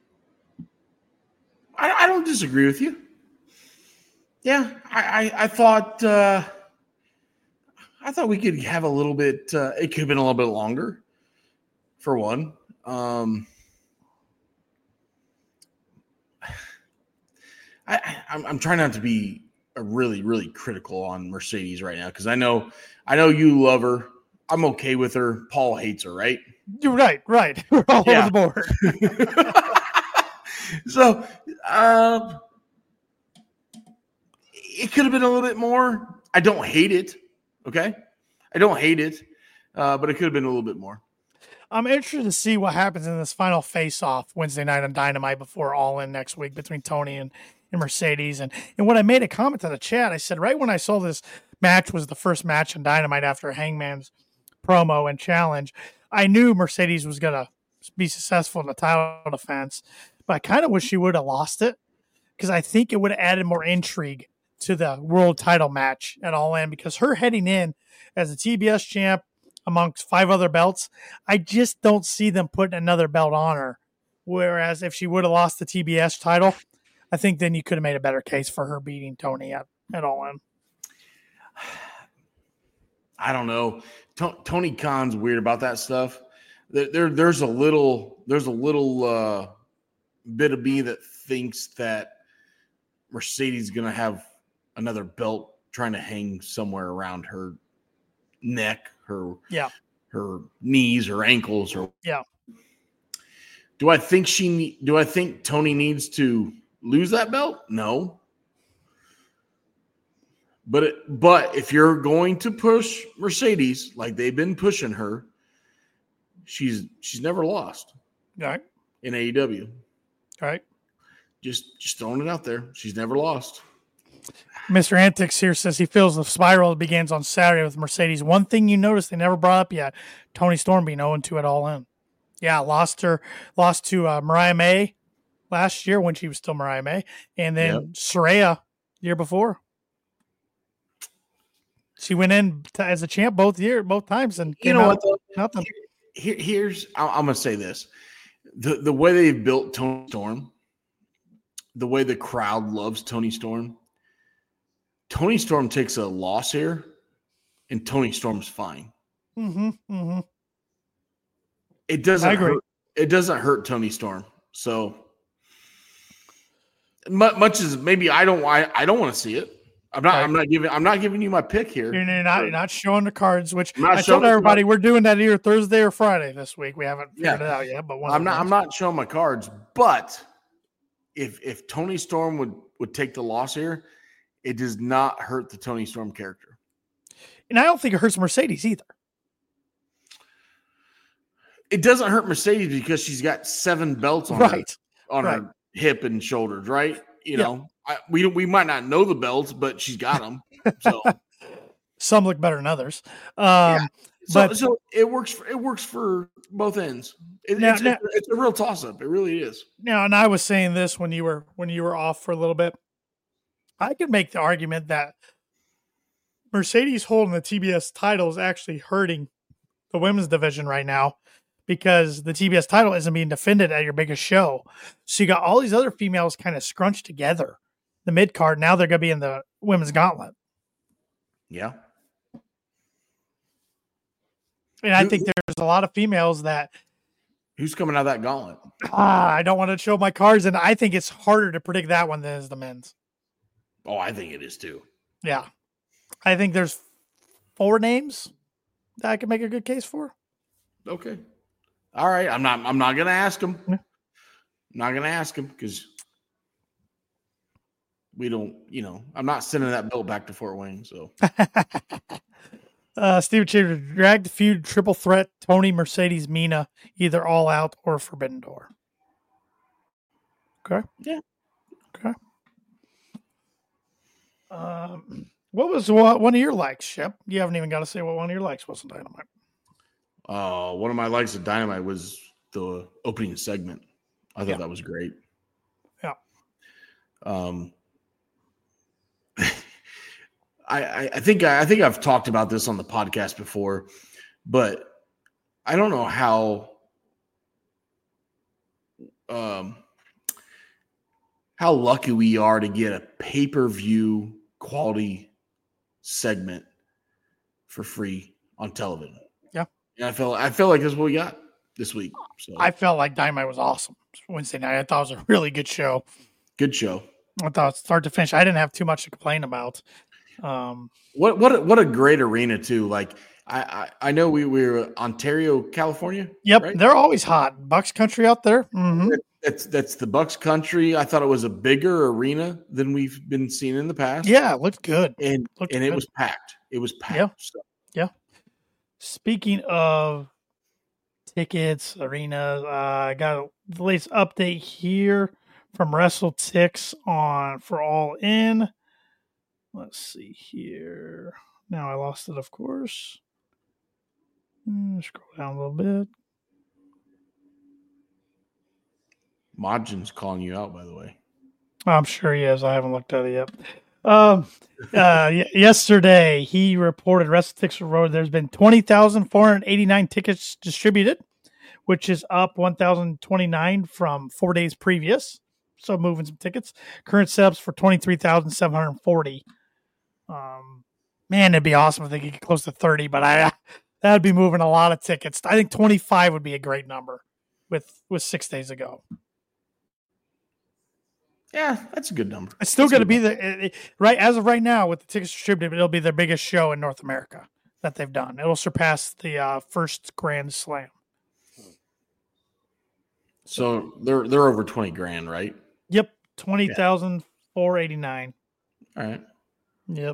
I don't disagree with you. Yeah, I thought we could have a little bit. It could have been a little bit longer, for one. I'm trying not to be really, really critical on Mercedes right now because I know you love her. I'm okay with her. Paul hates her, right? You're right. We're all over the board. So, it could have been a little bit more. I don't hate it. Okay. I don't hate it. But it could have been a little bit more. I'm interested to see what happens in this final face-off Wednesday night on Dynamite before All In next week between Tony and Mercedes. And when I made a comment to the chat, I said right when I saw this match was the first match on Dynamite after Hangman's promo and challenge, I knew Mercedes was going to be successful in the title defense. But I kind of wish she would have lost it because I think it would have added more intrigue to the world title match at All In because her heading in as a TBS champ amongst 5 other belts, I just don't see them putting another belt on her. Whereas if she would have lost the TBS title, I think then you could have made a better case for her beating Tony at All In. I don't know. Tony Khan's weird about that stuff. There's a little bit of me that thinks that Mercedes is going to have another belt trying to hang somewhere around her neck, her knees, her ankles, or Do I think Tony needs to lose that belt? No. But if you're going to push Mercedes like they've been pushing her, she's never lost. All right. In AEW. All right. Just throwing it out there. She's never lost. Mr. Antics here says he feels the spiral begins on Saturday with Mercedes. One thing you noticed they never brought up yet, Tony Storm being 0-2 at All In. Yeah, lost to Mariah May last year when she was still Mariah May, and then Saraya the year before. She went in as a champ both times, and you know what? Nothing. Here's I'm gonna say this: the way they've built Tony Storm, the way the crowd loves Tony Storm. Tony Storm takes a loss here, and Tony Storm's fine. Mm-hmm. Mm-hmm. It doesn't hurt. It doesn't hurt Tony Storm. So much as maybe I don't want to see it. I'm not giving you my pick here. You're not showing the cards, which I told everybody we're doing that either Thursday or Friday this week. We haven't figured it out yet, but I'm not showing my cards. But if Tony Storm would take the loss here, it does not hurt the Tony Storm character. And I don't think it hurts Mercedes either. It doesn't hurt Mercedes because she's got 7 belts on her hip and shoulders, right? You know, we might not know the belts, but she's got them. So some look better than others. So it works for both ends. It's a real toss up. It really is. Now, and I was saying this when you were off for a little bit. I could make the argument that Mercedes holding the TBS title is actually hurting the women's division right now because the TBS title isn't being defended at your biggest show. So you got all these other females kind of scrunched together, the mid card. Now they're going to be in the women's gauntlet. Yeah. And I think there's a lot of females that. Who's coming out of that gauntlet? I don't want to show my cards, and I think it's harder to predict that one than it is the men's. Oh, I think it is too. Yeah. I think there's 4 names that I can make a good case for. Okay. All right. I'm not going to ask him. I'm not going to ask him because we don't, I'm not sending that bill back to Fort Wayne. So Steve Chater, drag the feud triple threat, Tony, Mercedes, Mina, either All Out or Forbidden Door. Okay. Yeah. Okay. What was one of your likes, Shep? You haven't even got to say what one of your likes was in Dynamite. One of my likes of Dynamite was the opening segment. I thought that was great. Yeah. I think I've talked about this on the podcast before, but I don't know how lucky we are to get a pay-per-view quality segment for free on television. Yeah. And I felt like that's what we got this week. So I felt like Dynamite was awesome Wednesday night. I thought it was a really good show. Good show. I thought start to finish, I didn't have too much to complain about. What a great arena too. Like I know we were Ontario, California. Yep, right? They're always hot. Bucks country out there. Mm-hmm. That's the Bucks country. I thought it was a bigger arena than we've been seeing in the past. Yeah, it looked good. And it was packed. It was packed. Yeah. So. Yeah. Speaking of tickets, arenas, I got the latest update here from WrestleTix for All In. Let's see here. Now I lost it, of course. Scroll down a little bit. Majin's calling you out, by the way. I'm sure he is. I haven't looked at it yet. Yesterday, he reported WrestleTix Road. There's been 20,489 tickets distributed, which is up 1,029 from 4 days previous. So moving some tickets. Current setups for 23,740. Man, it'd be awesome if they could get close to 30, but that'd be moving a lot of tickets. I think 25 would be a great number with 6 days ago. Yeah, that's a good number. It's still going to be right as of right now with the tickets distributed. It'll be their biggest show in North America that they've done. It'll surpass the first Grand Slam. So they're over 20 grand, right? Yep, 20,489. All right. Yep.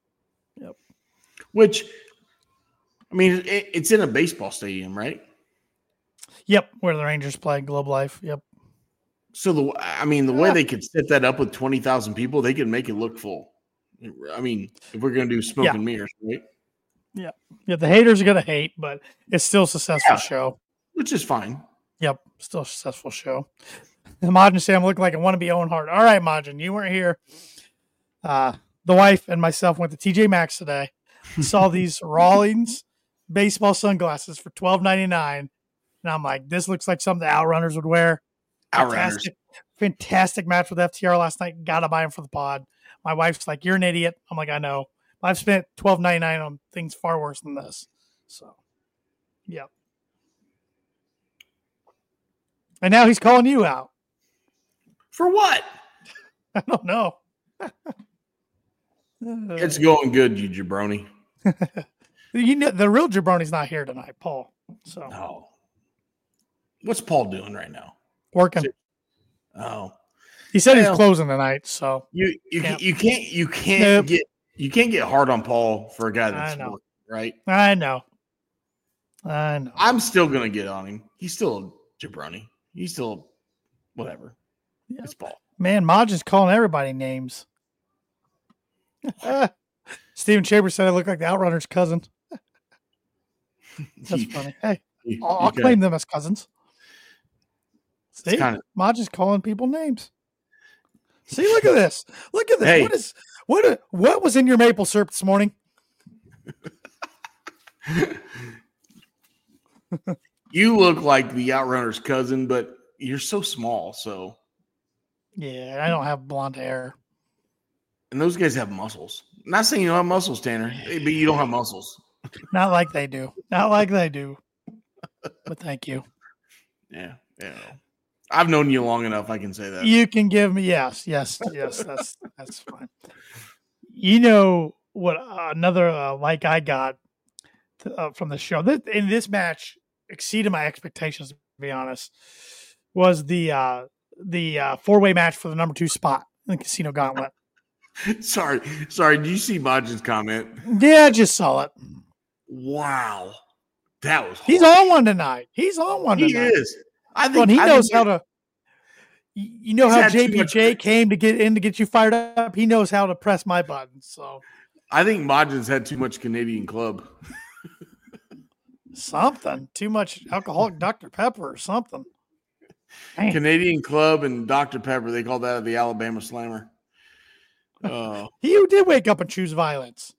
Which, I mean, it's in a baseball stadium, right? Yep, where the Rangers play, Globe Life. Yep. So the way they could set that up with 20,000 people, they could make it look full. I mean, if we're gonna do smoke and mirrors, right? Yeah. The haters are gonna hate, but it's still a successful show. Which is fine. Yep, still a successful show. Majin Sam looked like I want to be Owen Hart. All right, Majin, you weren't here. The wife and myself went to TJ Maxx today. Saw these Rawlings baseball sunglasses for $12.99, and I'm like, this looks like something the Outrunners would wear. Fantastic match with FTR last night. Gotta buy them for the pod. My wife's like, you're an idiot. I'm like, I know. I've spent $12.99 on things far worse than this. So, yep. And now he's calling you out. For what? I don't know. It's going good, you jabroni. You know, the real jabroni's not here tonight, Paul. So, no. What's Paul doing right now? Working. Oh, he said he's closing tonight. So you can't get hard on Paul for a guy that's working, right? I know. I'm still gonna get on him. He's still a jabroni. He's still whatever. Yeah. It's Paul. Man, Majin's calling everybody names. Steven Chambers said I look like the Outrunners' cousin. That's funny. Hey, I'll claim them as cousins. See, Majin's calling people names. See, look at this. Look at this. Hey. What was in your maple syrup this morning? You look like the Outrunners' cousin, but you're so small. So, yeah, I don't have blonde hair. And those guys have muscles. I'm not saying you don't have muscles, Tanner, but you don't have muscles. Not like they do. But thank you. Yeah. I've known you long enough. I can say that. You can give me yes. That's fine. You know what? Another like I got from the show in this match exceeded my expectations. To be honest, was the 4-way match for the number 2 spot in the Casino Gauntlet. Sorry. Did you see Majin's comment? Yeah, I just saw it. Wow, that was. He's on one tonight. He is. I think he knows how to. You know how JBJ came to get you fired up. He knows how to press my buttons. So I think Majin's had too much Canadian Club. Something too much alcoholic Dr. Pepper or something. Man. Canadian Club and Dr. Pepper. They call that the Alabama Slammer. He did wake up and choose violence.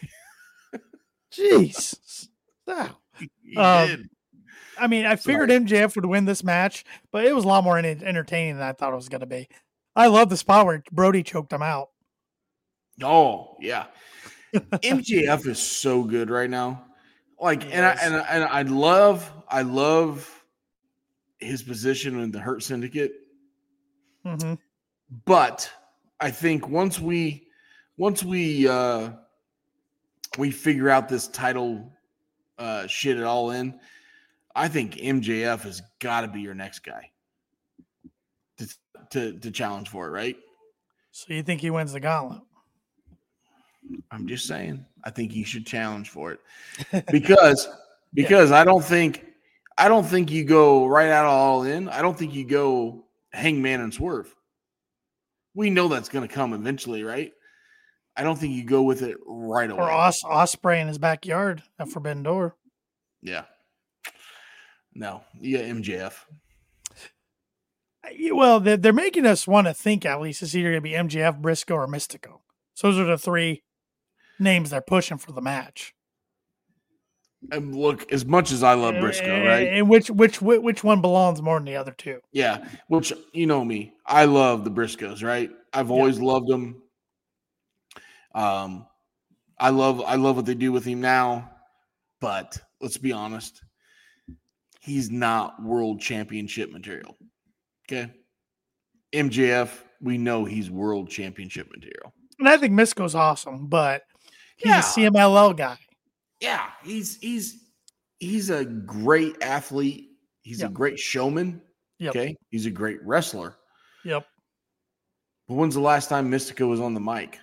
Jeez. He did. I mean, I figured MJF would win this match, but it was a lot more entertaining than I thought it was going to be. I love the spot where Brody choked him out. Oh, yeah. MJF is so good right now. I love his position in the Hurt Syndicate. Mm-hmm. But I think once we figure out this title shit it all in, I think MJF has got to be your next guy to challenge for it, right? So you think he wins the gauntlet? I'm just saying. I think he should challenge for it because I don't think you go right out all in. I don't think you go Hangman and Swerve. We know that's going to come eventually, right? I don't think you go with it right away. Or Ospreay in his backyard at Forbidden Door. Yeah. No, you got MJF. Well, they're making us want to think at least it's either going to be MJF, Briscoe, or Mystico. So those are the 3 names they're pushing for the match. And look, as much as I love Briscoe, right? And which one belongs more than the other 2? Yeah, which you know me, I love the Briscoes, right? I've always loved them. I love what they do with him now, but let's be honest, he's not world championship material. Okay, MJF, we know he's world championship material, and I think Mystico's awesome, but he's a CMLL guy. Yeah, he's a great athlete. He's a great showman. Yep. Okay, he's a great wrestler. Yep. But when's the last time Mystico was on the mic?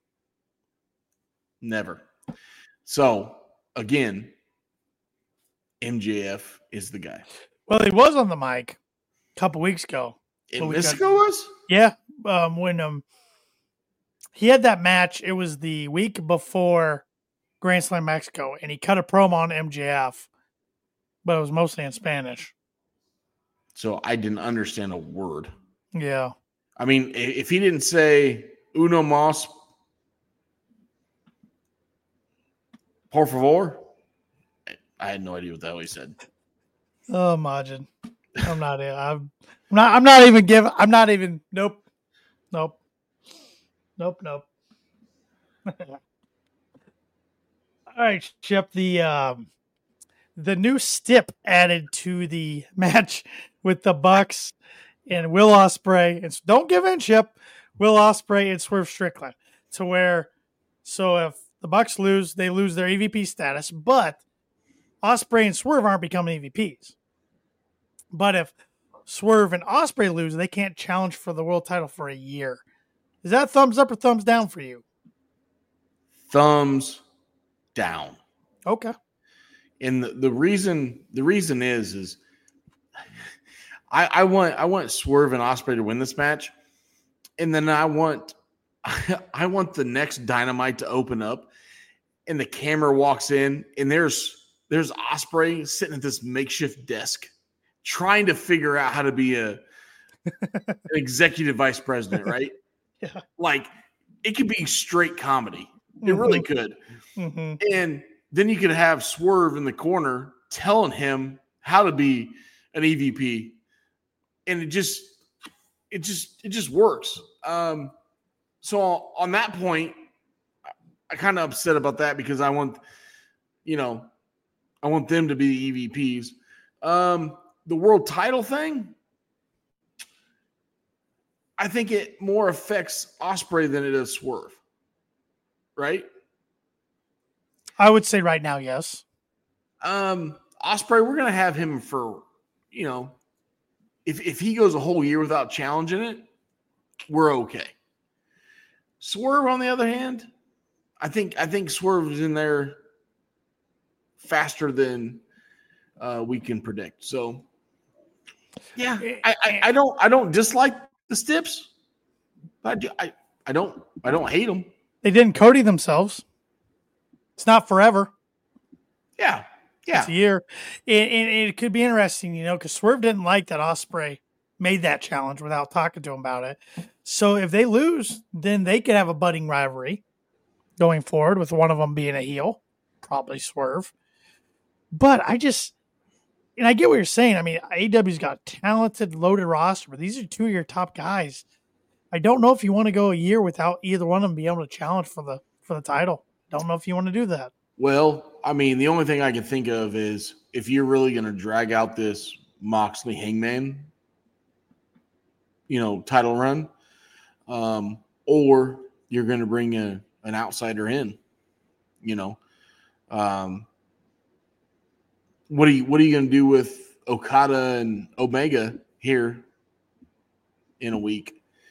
Never. So again, MJF is the guy. Well, he was on the mic a couple weeks ago. In Mexico was? Yeah. When he had that match, it was the week before Grand Slam Mexico, and he cut a promo on MJF, but it was mostly in Spanish. So I didn't understand a word. Yeah. I mean, if he didn't say uno más, por favor, I had no idea what the hell he said. Oh, Majin. I'm not even. Nope. All right, Chip. The new stip added to the match with the Bucks and Will Ospreay. And don't give in, Chip. Will Ospreay and Swerve Strickland. So if the Bucks lose, they lose their EVP status. But Ospreay and Swerve aren't becoming EVPs. But if Swerve and Ospreay lose, they can't challenge for the world title for a year. Is that thumbs up or thumbs down for you? Thumbs down. Okay. And the reason is I want Swerve and Ospreay to win this match, and then I want the next Dynamite to open up, and the camera walks in, and there's Ospreay sitting at this makeshift desk, trying to figure out how to be an executive vice president, right? Yeah. Like, it could be straight comedy. It really could. Mm-hmm. And then you could have Swerve in the corner telling him how to be an EVP. And it just works. So on that point, I kind of upset about that because I want them to be the EVPs. The world title thing, I think it more affects Ospreay than it does Swerve. Right? I would say right now, yes. Ospreay, we're gonna have him for, if he goes a whole year without challenging it, we're okay. Swerve, on the other hand, I think Swerve is in there faster than we can predict. So, yeah, I don't dislike the Stips, but I don't hate them. They didn't Cody themselves. It's not forever. Yeah. It's a year. And it could be interesting, because Swerve didn't like that Ospreay made that challenge without talking to him about it. So if they lose, then they could have a budding rivalry going forward with one of them being a heel, probably Swerve. But I get what you're saying. I mean, AEW's got a talented, loaded roster, but these are two of your top guys. I don't know if you want to go a year without either one of them being able to challenge for the title. Don't know if you want to do that. Well, I mean, the only thing I can think of is if you're really going to drag out this Moxley Hangman, title run, or you're going to bring an outsider in, what are you going to do with Okada and Omega here in a week?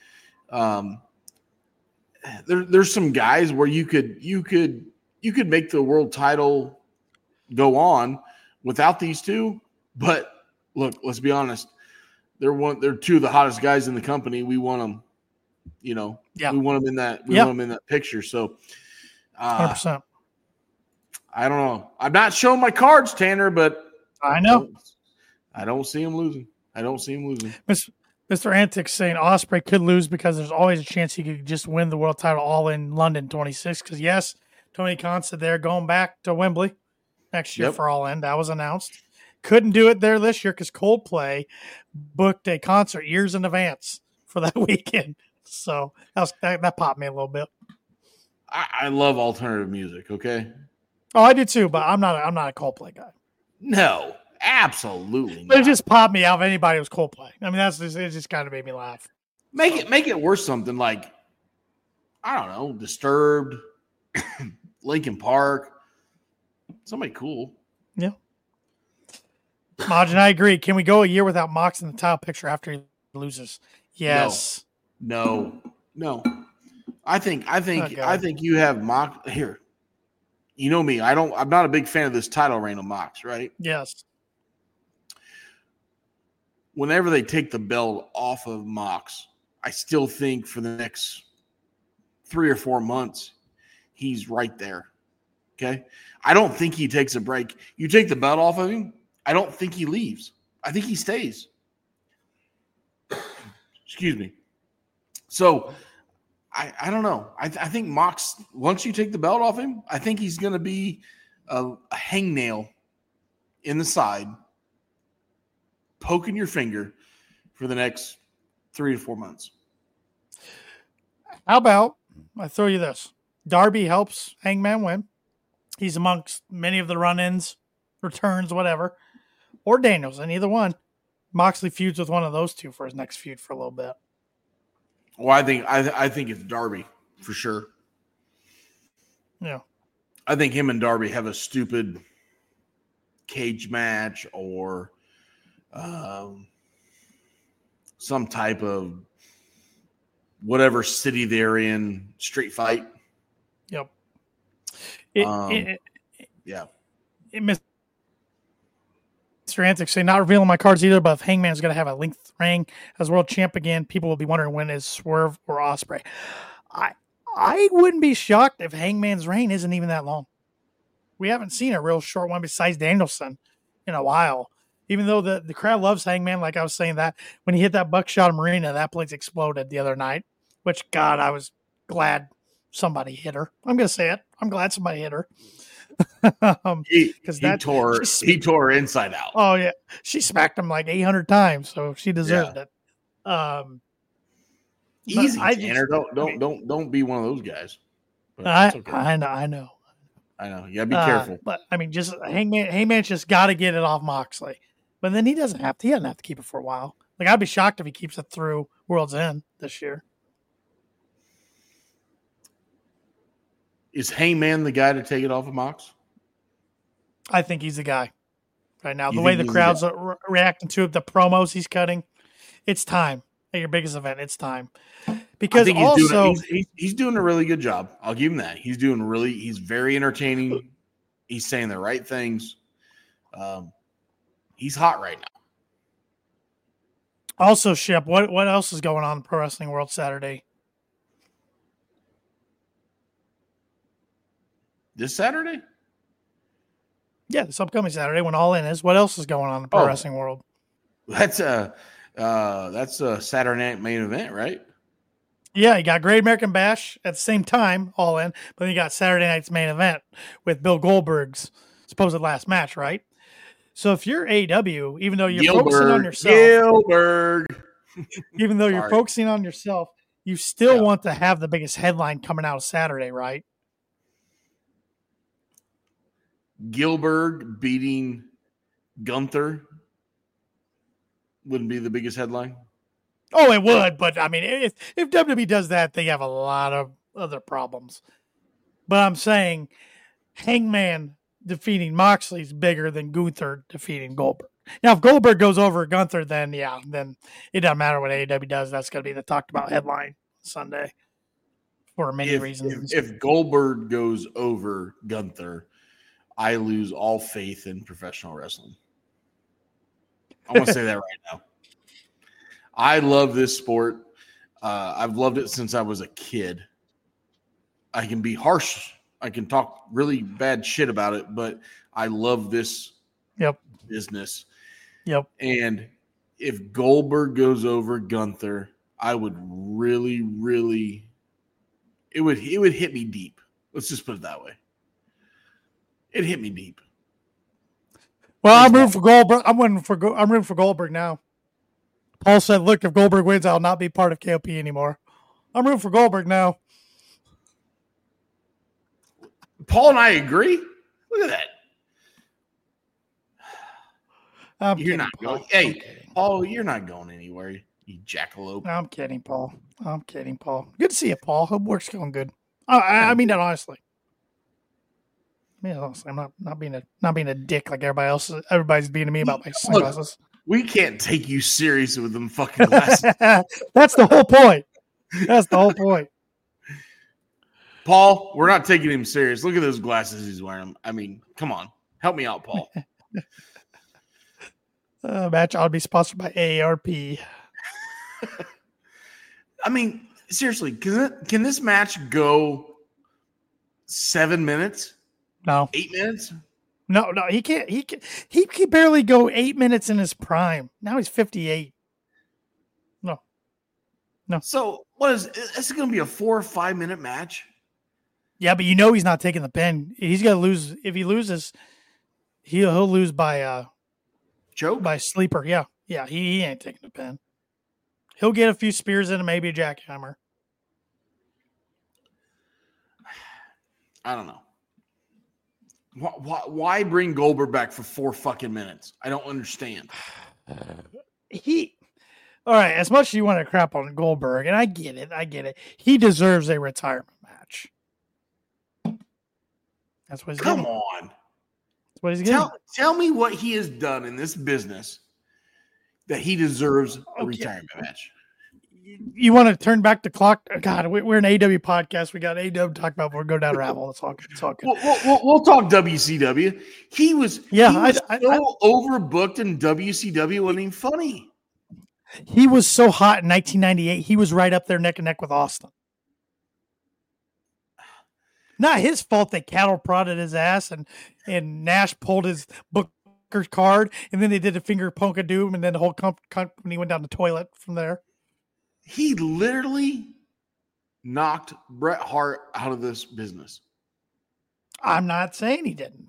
There's some guys where you could make the world title go on without these two. But look, let's be honest. They're two of the hottest guys in the company. We want them, Yeah. We want them in that. We want them in that picture. So, 100%. I don't know. I'm not showing my cards, Tanner, but I know. I don't see him losing. Mr. Antics saying Ospreay could lose because there's always a chance he could just win the world title all in London 26. Because, yes, Tony Khan said they're going back to Wembley next year for All In. That was announced. Couldn't do it there this year because Coldplay booked a concert years in advance for that weekend. So that popped me a little bit. I love alternative music, okay? Oh, I do too, but I'm not a Coldplay guy. No. Absolutely not. But it just popped me out if anybody was Coldplay. I mean, it just kind of made me laugh. Make it worth something like, I don't know, Disturbed, Linkin Park, somebody cool. Yeah. Majin, I agree. Can we go a year without Mox in the title picture after he loses? Yes. No. I think you have Mox here. You know me. I'm not a big fan of this title reign of Mox, right? Yes. whenever they take the belt off of Mox, I still think for the next 3 or 4 months, he's right there. Okay? I don't think he takes a break. You take the belt off of him, I don't think he leaves. I think he stays. Excuse me. So, I don't know. I think Mox, once you take the belt off him, I think he's going to be a hangnail in the side, poking your finger for the next 3 to 4 months. How about I throw you this? Darby helps Hangman win. He's amongst many of the run-ins, returns, whatever. Or Danielson, either one. Moxley feuds with one of those two for his next feud for a little bit. Well, I think it's Darby for sure. Yeah. I think him and Darby have a stupid cage match or some type of whatever city they're in, street fight. Yep. Yeah. Mr. Antics say, not revealing my cards either, but if Hangman's going to have a length reign as world champ again, people will be wondering when is Swerve or Ospreay. I wouldn't be shocked if Hangman's reign isn't even that long. We haven't seen a real short one besides Danielson in a while. Even though the crowd loves Hangman, like I was saying, that when he hit that buckshot Marina, that place exploded the other night, which, God, I was glad somebody hit her. I'm going to say it. I'm glad somebody hit her. He tore her inside out. Oh yeah, she smacked him like 800 times, so she deserved it. Easy, Tanner. Don't be one of those guys. Okay. I know. You gotta be careful. But I mean, just Hangman's just got to get it off Moxley. But then he doesn't have to keep it for a while. Like, I'd be shocked if he keeps it through World's End this year. Is Hangman the guy to take it off of Mox? I think he's the guy right now. The way the crowd's reacting to it, the promos he's cutting, it's time. At your biggest event, it's time. Because he's doing a really good job. I'll give him that. He's very entertaining. He's saying the right things. He's hot right now. Also, Shep, what else is going on in Pro Wrestling World Saturday? This Saturday? Yeah, this upcoming Saturday when All In is. What else is going on in Pro Wrestling World? That's a Saturday night main event, right? Yeah, you got Great American Bash at the same time, All In, but then you got Saturday night's main event with Bill Goldberg's supposed last match, right? So if you're AEW, even though you're focusing on yourself, even though you're focusing on yourself, you still want to have the biggest headline coming out of Saturday, right? Gilbert beating Gunther wouldn't be the biggest headline. Oh, it would, but I mean, if WWE does that, they have a lot of other problems. But I'm saying Hangman defeating Moxley is bigger than Gunther defeating Goldberg. Now, if Goldberg goes over Gunther, then it doesn't matter what AEW does. That's going to be the talked about headline Sunday for many reasons. If Goldberg goes over Gunther, I lose all faith in professional wrestling. I'm going to say that right now. I love this sport. I've loved it since I was a kid. I can be harsh. I can talk really bad shit about it, but I love this business. Yep. And if Goldberg goes over Gunther, I would really, really – it would hit me deep. Let's just put it that way. It hit me deep. Well, I'm rooting for Goldberg. I'm rooting for Goldberg now. Paul said, "Look, if Goldberg wins, I'll not be part of KOP anymore." I'm rooting for Goldberg now. Paul and I agree. Look at that. You're not going. Hey, Paul, you're not going anywhere. You jackalope. I'm kidding, Paul. Good to see you, Paul. Hope work's going good. I mean that honestly. I'm not being a dick like everybody else. Everybody's being to me about my sunglasses. We can't take you serious with them fucking glasses. That's the whole point. Paul, we're not taking him serious. Look at those glasses he's wearing. I mean, come on. Help me out, Paul. Match ought to be sponsored by AARP. I mean, seriously, can this match go 7 minutes? No. 8 minutes? No, he can't. He can barely go 8 minutes in his prime. Now he's 58. No. So what is this going to be a 4 or 5 minute match? Yeah, but he's not taking the pin. He's gonna lose. If he loses, he'll lose by Choke? by sleeper. Yeah. He ain't taking the pin. He'll get a few spears in and maybe a jackhammer. I don't know. Why bring Goldberg back for 4 fucking minutes? I don't understand. All right, as much as you want to crap on Goldberg, and I get it. He deserves a retirement match. That's what he's getting. Come on. That's what he's getting. Tell me what he has done in this business that he deserves a retirement match. You want to turn back the clock? God, we're an AW podcast. We got AW to talk about. We'll go down a rabbit hole. It's all good. We'll talk WCW. He was so overbooked in WCW. It wasn't even funny. He was so hot in 1998. He was right up there neck and neck with Austin. Not his fault that cattle prodded his ass and Nash pulled his Booker's card, and then they did a finger poke of doom, and then the whole company went down the toilet from there. He literally knocked Bret Hart out of this business. I'm not saying he didn't.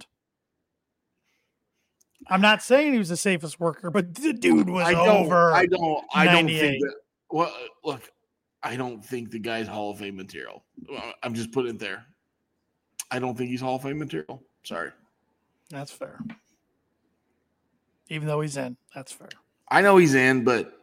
I'm not saying he was the safest worker, but the dude was over. I don't think that. Well, look, I don't think the guy's Hall of Fame material. I'm just putting it there. I don't think he's Hall of Fame material. Sorry. That's fair. Even though he's in, that's fair. I know he's in, but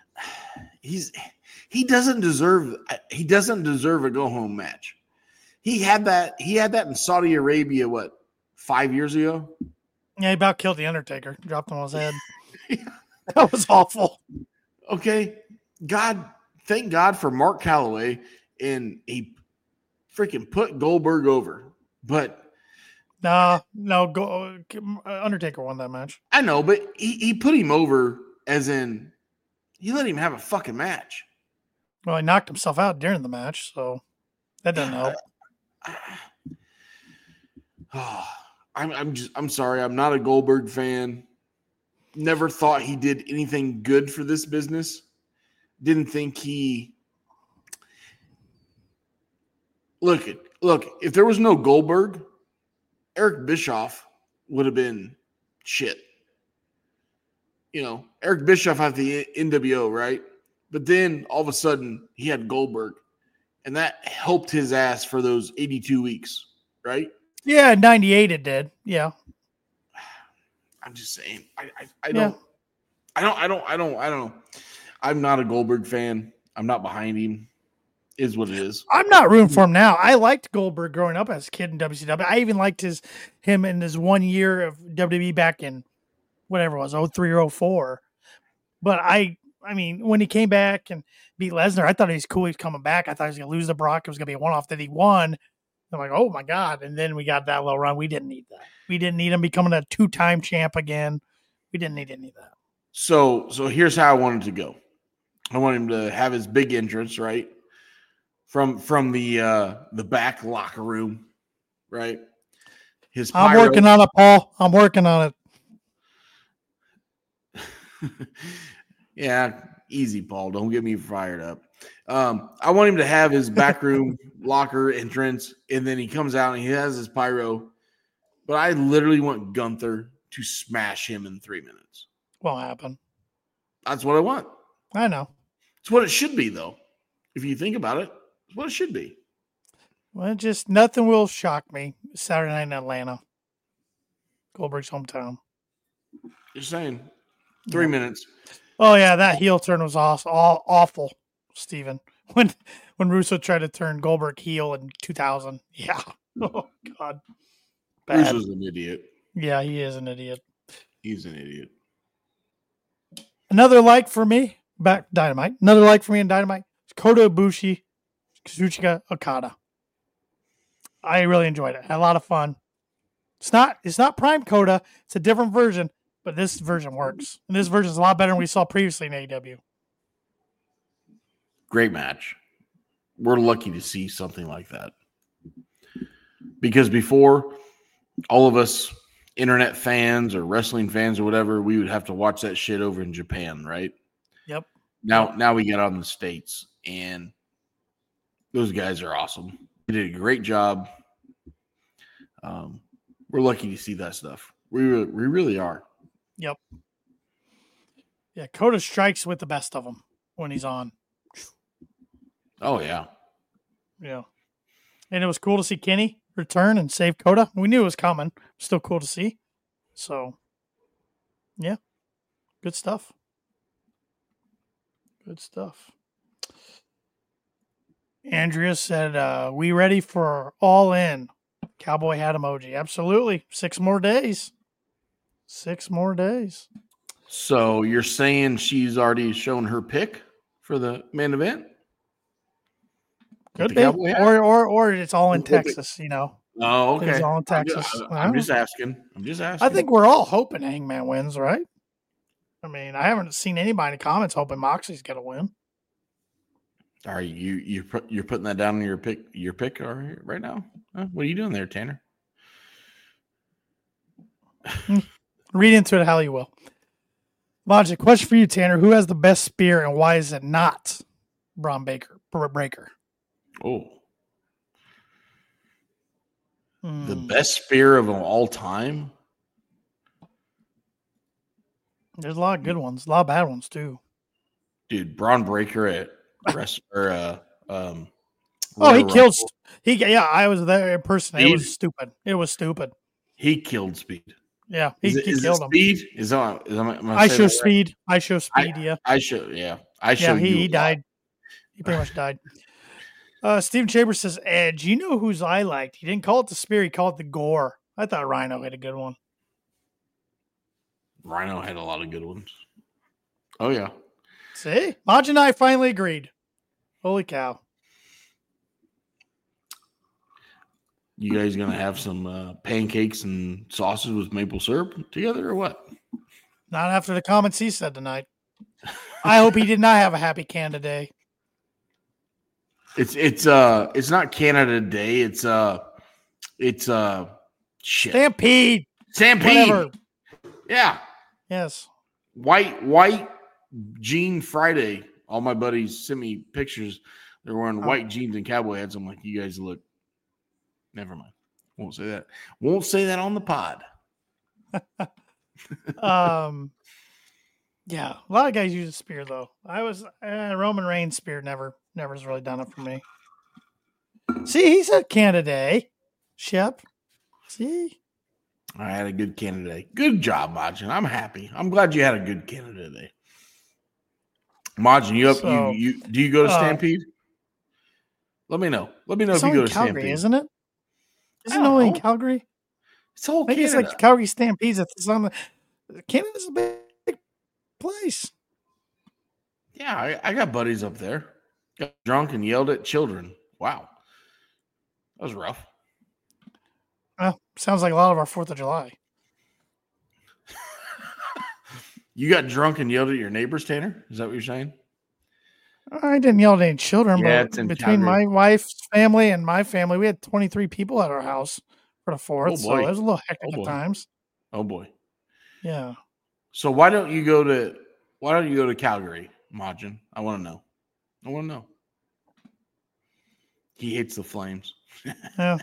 he doesn't deserve a go home match. He had that in Saudi Arabia 5 years ago? Yeah, he about killed the Undertaker. Dropped him on his head. That was awful. Okay. Thank God for Mark Calloway, and he freaking put Goldberg over. But Undertaker won that match. I know, but he put him over as in he let him have a fucking match. Well, he knocked himself out during the match, so that doesn't help. I'm sorry. I'm not a Goldberg fan. Never thought he did anything good for this business. Didn't think he. Look, if there was no Goldberg, Eric Bischoff would have been shit. Eric Bischoff had the NWO, right? But then all of a sudden he had Goldberg, and that helped his ass for those 82 weeks, right? Yeah, in 98 it did. Yeah. I'm just saying. I don't. I'm not a Goldberg fan. I'm not behind him. Is what it is. I'm not rooting for him now. I liked Goldberg growing up as a kid in WCW. I even liked him in his 1 year of WWE back in whatever it was, 03 or 04. But I mean, when he came back and beat Lesnar, I thought he was cool. He was coming back. I thought he was going to lose to Brock. It was going to be a one-off that he won. I'm like, oh my God. And then we got that little run. We didn't need that. We didn't need him becoming a 2-time champ again. We didn't need any of that. So here's how I wanted to go. I want him to have his big entrance, right? From the back locker room, right? I'm working on it, Paul. I'm working on it. Yeah, easy, Paul. Don't get me fired up. I want him to have his backroom locker entrance, and then he comes out and he has his pyro. But I literally want Gunther to smash him in 3 minutes. Won't happen. That's what I want. I know. It's what it should be, though. If you think about it, it's what it should be. Well, just nothing will shock me. Saturday night in Atlanta. Goldberg's hometown. Just saying. 3 minutes. Oh, yeah, that heel turn was awful, Steven. When Russo tried to turn Goldberg heel in 2000. Yeah. Oh, God. Bad. Russo's an idiot. Yeah, he is an idiot. He's an idiot. Another like for me, back Dynamite. Another like for me in Dynamite. Kota Ibushi, Kazuchika Okada. I really enjoyed it. Had a lot of fun. It's not Prime Kota. It's a different version. but this version works. And this version is a lot better than we saw previously in AEW. Great match. We're lucky to see something like that. Because before, all of us internet fans or wrestling fans or whatever, we would have to watch that shit over in Japan, right? Yep. Now we get out in the States, and those guys are awesome. They did a great job. We're lucky to see that stuff. We really are. Yep. Yeah, Kota strikes with the best of them when he's on. Oh, yeah. Yeah. And it was cool to see Kenny return and save Kota. We knew it was coming. Still cool to see. So, yeah. Good stuff. Good stuff. Andrea said, we ready for All In? Cowboy hat emoji. Absolutely. 6 more days. 6 more days. So you're saying she's already shown her pick for the main event? Could be. Or it's all in Texas, you know. Oh, okay. It's all in Texas. I'm just asking. I think we're all hoping Hangman wins, right? I mean, I haven't seen anybody in the comments hoping Moxley's going to win. Are you're putting that down in your pick right now? Huh? What are you doing there, Tanner? Read into it how you will. Logic, question for you, Tanner. Who has the best spear and why is it not Braun Breaker? Oh. The best spear of all time? There's a lot of good ones. A lot of bad ones, too. Dude, Braun Breaker at he killed. I was there in person. Speed? It was stupid. It was stupid. He killed Speed. Yeah, he killed him. Speed? I show Speed. Right? I show Speed, I show you. He died. He pretty much died. Steven Chambers says, Edge, you know whose I liked. He didn't call it the spear, he called it the gore. I thought Rhino had a good one. Rhino had a lot of good ones. Oh, yeah. See? Maj and I finally agreed. Holy cow. You guys going to have some pancakes and sausage with maple syrup together or what? Not after the comments he said tonight. I hope he did not have a happy Canada Day. It's not Canada Day. It's shit. Stampede. Whatever. Yeah. Yes. White Jean Friday. All my buddies sent me pictures. They're wearing white jeans and cowboy hats. I'm like, you guys look. Never mind. Won't say that. Won't say that on the pod. Yeah, a lot of guys use a spear though. I was Roman Reigns' spear never's really done it for me. See, he said Canada Day. Shep. See, I had a good Canada Day. Good job, Majin. I'm happy. I'm glad you had a good Canada Day. Majin, do you go to Stampede? Let me know. Let me know if you go to Calgary, Stampede. Isn't it? Isn't it only in Calgary? It's all Canada. It's like the Calgary Stampedes. It's on Canada's a big place. Yeah, I got buddies up there. Got drunk and yelled at children. Wow. That was rough. Sounds like a lot of our 4th of July. You got drunk and yelled at your neighbors, Tanner? Is that what you're saying? I didn't yell at any children, Yeah, but between my wife's family and my family, we had 23 people at our house for the 4th. So it was a little hectic at times. Oh boy. Yeah. So why don't you go to Calgary, Majin? I want to know. He hates the Flames. Yeah.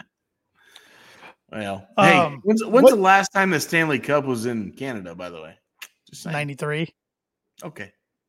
Well, hey, when's the last time the Stanley Cup was in Canada, by the way? Just saying. 93. Okay.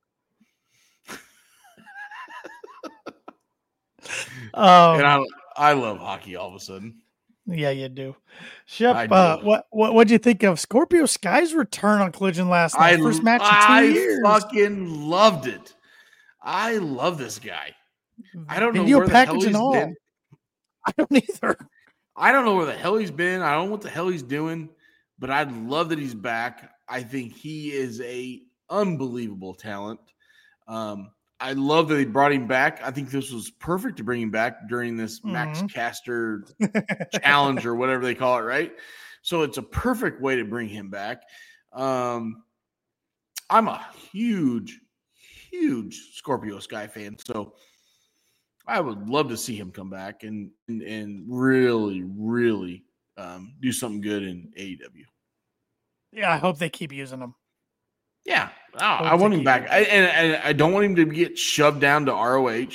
And I love hockey all of a sudden. Yeah, you do. Shep, what'd you think of Scorpio Sky's return on Collision last night? First match in 2 years. I fucking loved it. I love this guy. I don't know Video where the hell package he's and all. been. I don't either. I don't know where the hell he's been. I don't know what the hell he's doing, but I love that he's back. I think he is a unbelievable talent. I love that they brought him back. I think this was perfect to bring him back during this Max Caster challenge or whatever they call it, right? So it's a perfect way to bring him back. I'm a huge Scorpio Sky fan, so I would love to see him come back and really do something good in AEW. Yeah, I hope they keep using him. Yeah, I want him back. I don't want him to get shoved down to ROH.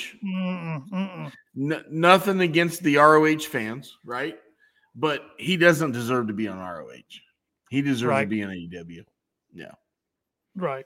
Nothing against the ROH fans, right? But he doesn't deserve to be on ROH. He deserves to be in AEW. Yeah. Right.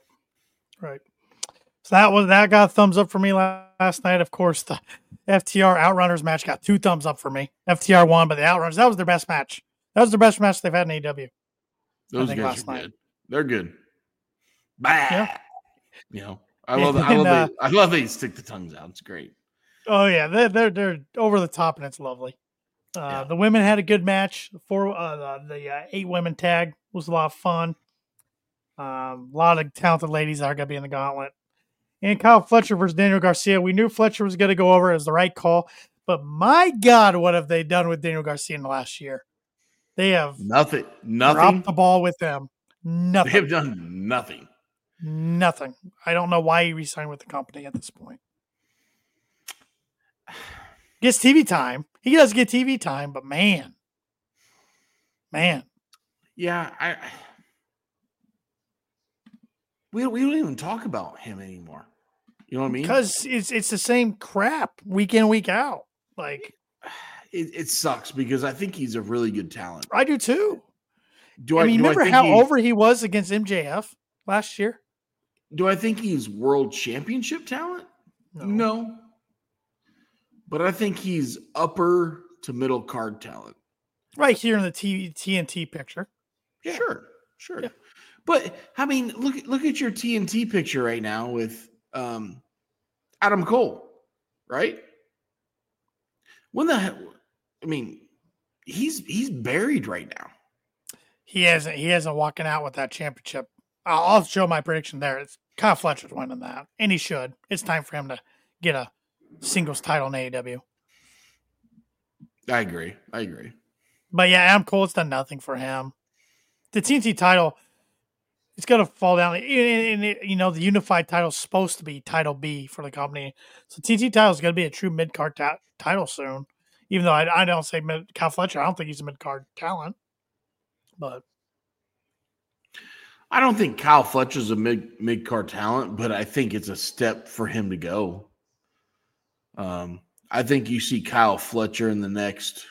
So that got a thumbs up for me last night. Of course, the FTR Outrunners match got 2 thumbs up for me. FTR won, but the Outrunners, that was their best match. That was their best match they've had in AEW. Those guys are good. They're good. Bah. Yeah. You know, I love they stick the tongues out. It's great. Oh yeah, they're over the top and it's lovely. The women had a good match. The 8 women tag was a lot of fun. A lot of talented ladies that are going to be in the gauntlet. And Kyle Fletcher versus Daniel Garcia. We knew Fletcher was going to go over as the right call, but my God, what have they done with Daniel Garcia in the last year? They have nothing. Dropped the ball with them. Nothing. They have done nothing. Nothing. I don't know why he re-signed with the company at this point. Gets TV time. He does get TV time, but man. Yeah, we don't even talk about him anymore. You know what I mean? Because it's the same crap week in, week out. Like it sucks because I think he's a really good talent. I do too. Remember how over he was against MJF last year? Do I think he's world championship talent? No. But I think he's upper to middle card talent. Right here in the TNT picture. Yeah. Sure. Yeah. But I mean, look at your TNT picture right now with Adam Cole, right? He's buried right now. He hasn't walking out with that championship. I'll show my prediction there. It's Kyle Fletcher's winning that, and he should. It's time for him to get a singles title in AEW. I agree. But yeah, Adam Cole, it's done nothing for him. The TNT title, it's going to fall down. The unified title is supposed to be title B for the company. So TNT title is going to be a true mid-card title soon. Even though I don't say Kyle Fletcher, I don't think he's a mid-card talent. But I don't think Kyle Fletcher's a mid-card talent, but I think it's a step for him to go. I think you see Kyle Fletcher in the next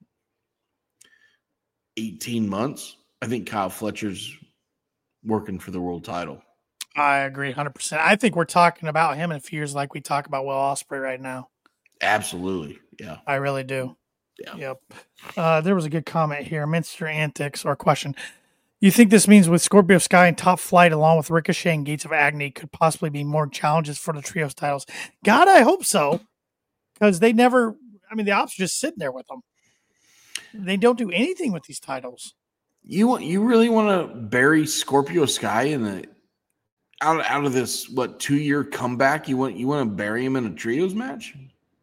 18 months. I think Kyle Fletcher's working for the world title. I agree 100%. I think we're talking about him in a few years like we talk about Will Ospreay right now. Absolutely. Yeah. I really do. Yeah. Yep. There was a good comment here. Minster Antics or question. You think this means with Scorpio Sky and Top Flight along with Ricochet and Gates of Agony could possibly be more challenges for the trios titles? God, I hope so. Because they never, the ops are just sitting there with them. They don't do anything with these titles. You really want to bury Scorpio Sky in the out of this 2-year comeback? You want to bury him in a trios match?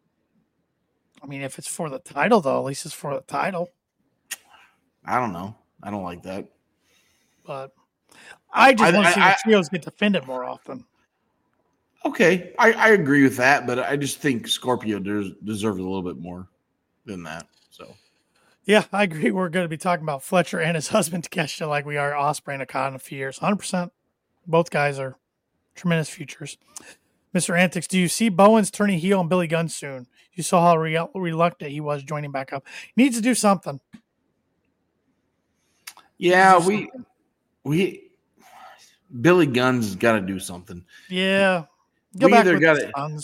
If it's for the title though, at least it's for the title. I don't know. I don't like that. But I just want to see the trios get defended more often. Okay, I agree with that, but I just think Scorpio deserves a little bit more than that. So, yeah, I agree. We're going to be talking about Fletcher and his husband Takeshita like we are Ospreay and Okada in a few years. 100%. Both guys are tremendous futures. Mr. Antics, do you see Bowens turning heel on Billy Gunn soon? You saw how reluctant he was joining back up. He needs to do something. Yeah, we Billy Gunn's got to do something. Yeah. We either got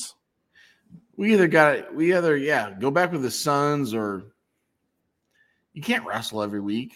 to go back with the Suns, or you can't wrestle every week.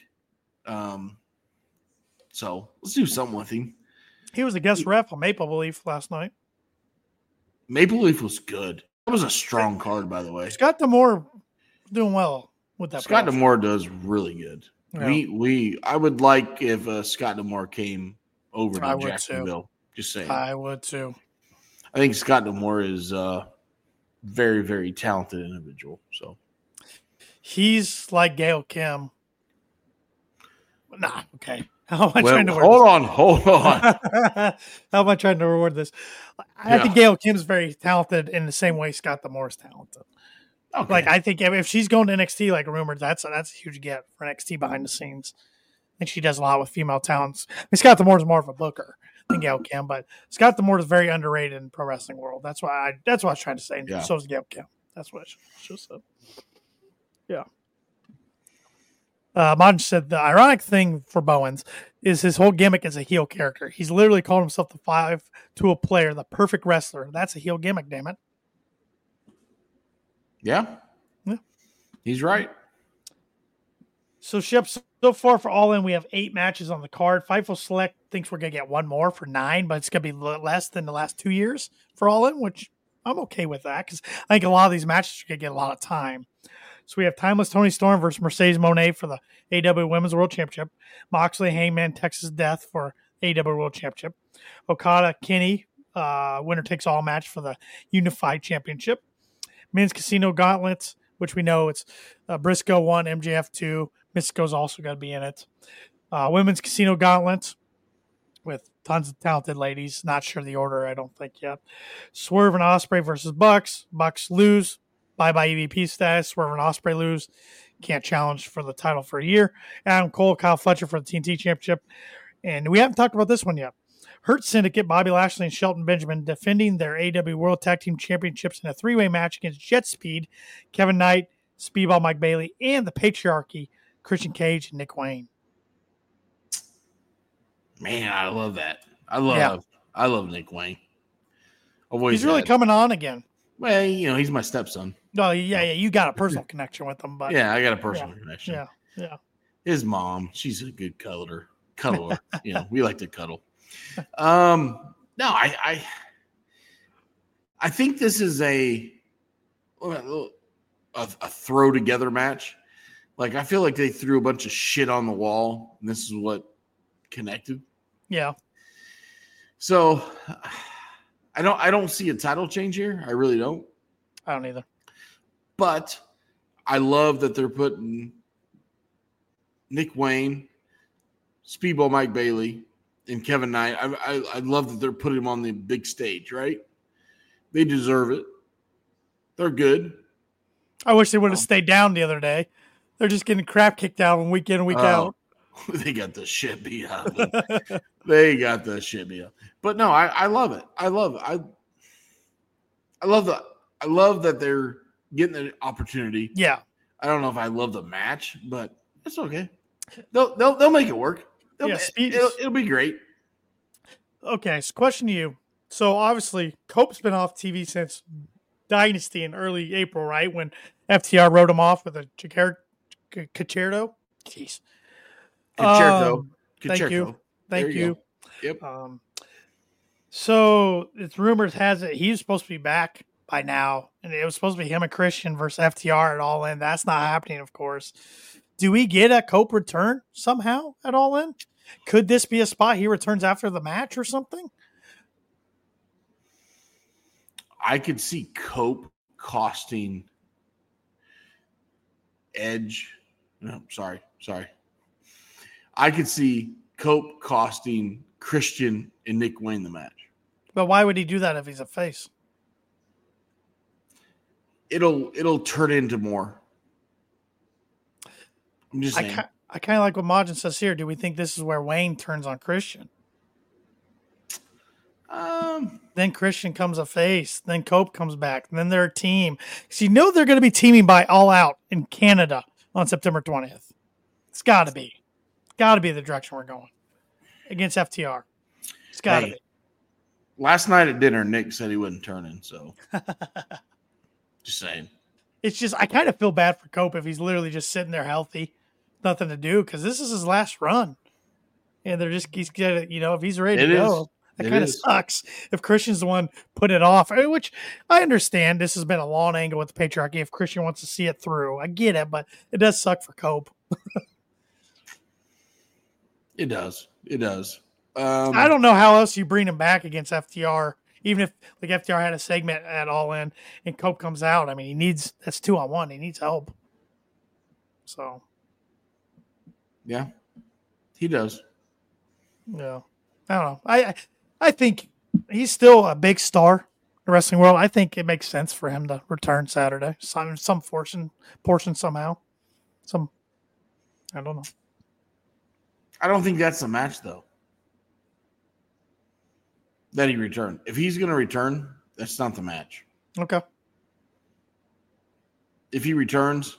So let's do something with him. He was a guest ref on Maple Leaf last night. Maple Leaf was good. That was a strong card, by the way. Scott D'Amore doing well with that. Scott D'Amore does really good. Yeah. I would like if Scott D'Amore came over to Jacksonville. Just saying. I would too. I think Scott D'Amore is a very, very talented individual. So he's like Gail Kim. Nah, okay. How am I Well, trying to word hold on. How am I trying to reward this? I think Gail Kim's very talented in the same way Scott D'Amore is talented. Okay. Like, I think if she's going to NXT, like rumored, that's a huge get for NXT behind the scenes. I think she does a lot with female talents. I mean, Scott D'Amore is more of a booker than Gail Kim, but Scott D'Amore is very underrated in pro wrestling world. That's what I was trying to say. And so is Gail Kim. That's what I just said. Yeah. Modern said the ironic thing for Bowens is his whole gimmick as a heel character. He's literally called himself the 5-tool player, the perfect wrestler. That's a heel gimmick, damn it. Yeah. He's right. So, Shep, so far for All In, we have 8 matches on the card. Fightful Select thinks we're going to get one more for 9, but it's going to be less than the last 2 years for All In, which I'm okay with that because I think a lot of these matches are going to get a lot of time. So we have Timeless Tony Storm versus Mercedes Moné for the AEW Women's World Championship. Moxley, Hangman, Texas Death for AEW World Championship. Okada, Kenny, winner takes all match for the Unified Championship. Men's Casino Gauntlets, which we know it's Briscoe 1, MJF 2. Mystico's also got to be in it. Women's Casino Gauntlets with tons of talented ladies. Not sure the order, I don't think yet. Swerve and Ospreay versus Bucks. Bucks lose. Bye-bye EVP status. Swerve and Ospreay lose. Can't challenge for the title for a year. Adam Cole, Kyle Fletcher for the TNT Championship. And we haven't talked about this one yet. Hurt Syndicate, Bobby Lashley, and Shelton Benjamin defending their AEW World Tag Team Championships in a 3-way match against Jet Speed, Kevin Knight, Speedball Mike Bailey, and the Patriarchy, Christian Cage and Nick Wayne. Man, I love that. I love Nick Wayne. He's really coming on again. Well, he's my stepson. No, yeah, you got a personal connection with him, but yeah, I got a personal connection. Yeah. His mom, she's a good cuddler. We like to cuddle. No, I think this is a throw together match. Like, I feel like they threw a bunch of shit on the wall, and this is what connected. Yeah. So I don't see a title change here. I really don't. I don't either. But I love that they're putting Nick Wayne, Speedball Mike Bailey, and Kevin Knight. I love that they're putting them on the big stage, right? They deserve it. They're good. I wish they would have stayed down the other day. They're just getting crap kicked out one week in and week out. They got the shit beat out of them. They got the shit beat out. But no, I love it. I love that they're getting the opportunity. Yeah. I don't know if I love the match, but it's okay. They'll make it work. It'll be great. Okay, so question to you. So obviously, Cope's been off TV since Dynasty in early April, right? When FTR wrote him off with a concerto. Jeez. Concerto. Thank you. Yep. So it's rumors has it he's supposed to be back by now, and it was supposed to be him and Christian versus FTR at All In. That's not happening, of course. Do we get a Cope return somehow at All In? Could this be a spot he returns after the match or something? I could see Cope costing Edge. No, sorry. I could see Cope costing Christian and Nick Wayne the match. But why would he do that if he's a face? It'll turn into more. I'm just saying. I kind of like what Majin says here. Do we think this is where Wayne turns on Christian? Then Christian comes a face. Then Cope comes back. And then they're a team. Because you know they're going to be teaming by All Out in Canada on September 20th. It's got to be. Got to be the direction we're going. Against FTR. It's got to be. Last night at dinner, Nick said he wasn't turning, so. Just saying. It's just, I kind of feel bad for Cope if he's literally just sitting there healthy. Nothing to do, because this is his last run. And he's got to, if he's ready to go. That kind of sucks if Christian's the one put it off, which I understand. This has been a long angle with the patriarchy. If Christian wants to see it through, I get it, but it does suck for Cope. It does. I don't know how else you bring him back against FTR, even if FTR had a segment at All In and Cope comes out. I mean, that's 2-on-1. He needs help. So. Yeah, he does. Yeah. I don't know. I think he's still a big star in the wrestling world. I think it makes sense for him to return Saturday. Some portion somehow. I don't know. I don't think that's the match, though, that he returned. If he's going to return, that's not the match. Okay. If he returns,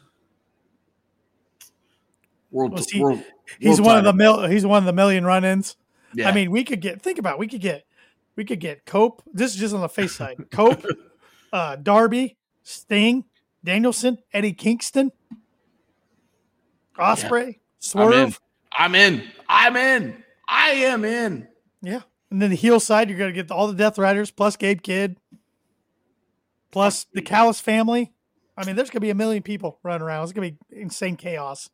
he's one of the million run-ins. Yeah. I mean, we could get Cope. This is just on the face side. Cope, Darby, Sting, Danielson, Eddie Kingston, Ospreay, Swerve. I'm in. I am in. Yeah. And then the heel side, you're going to get all the Death Riders plus Gabe Kidd, plus the Callis family. I mean, there's going to be a million people running around. It's going to be insane chaos.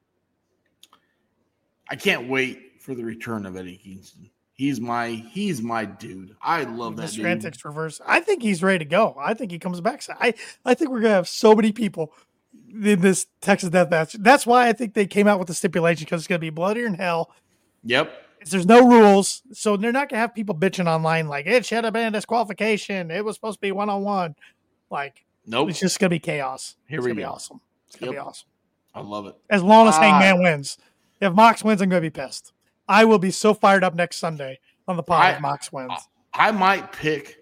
I can't wait for the return of Eddie Kingston. He's my dude. I love that dude. Antics reverse. I think he's ready to go. I think he comes back. I think we're going to have so many people in this Texas Death Match. That's why I think they came out with the stipulation, because it's going to be bloodier than hell. Yep. There's no rules, so they're not going to have people bitching online like, it should have been a disqualification. It was supposed to be one-on-one. Like, nope. It's just going to be chaos. Here we go. Be awesome. It's going to be awesome. I love it. As long as Hangman wins. If Mox wins, I'm going to be pissed. I will be so fired up next Sunday on the pod if Mox wins. I might pick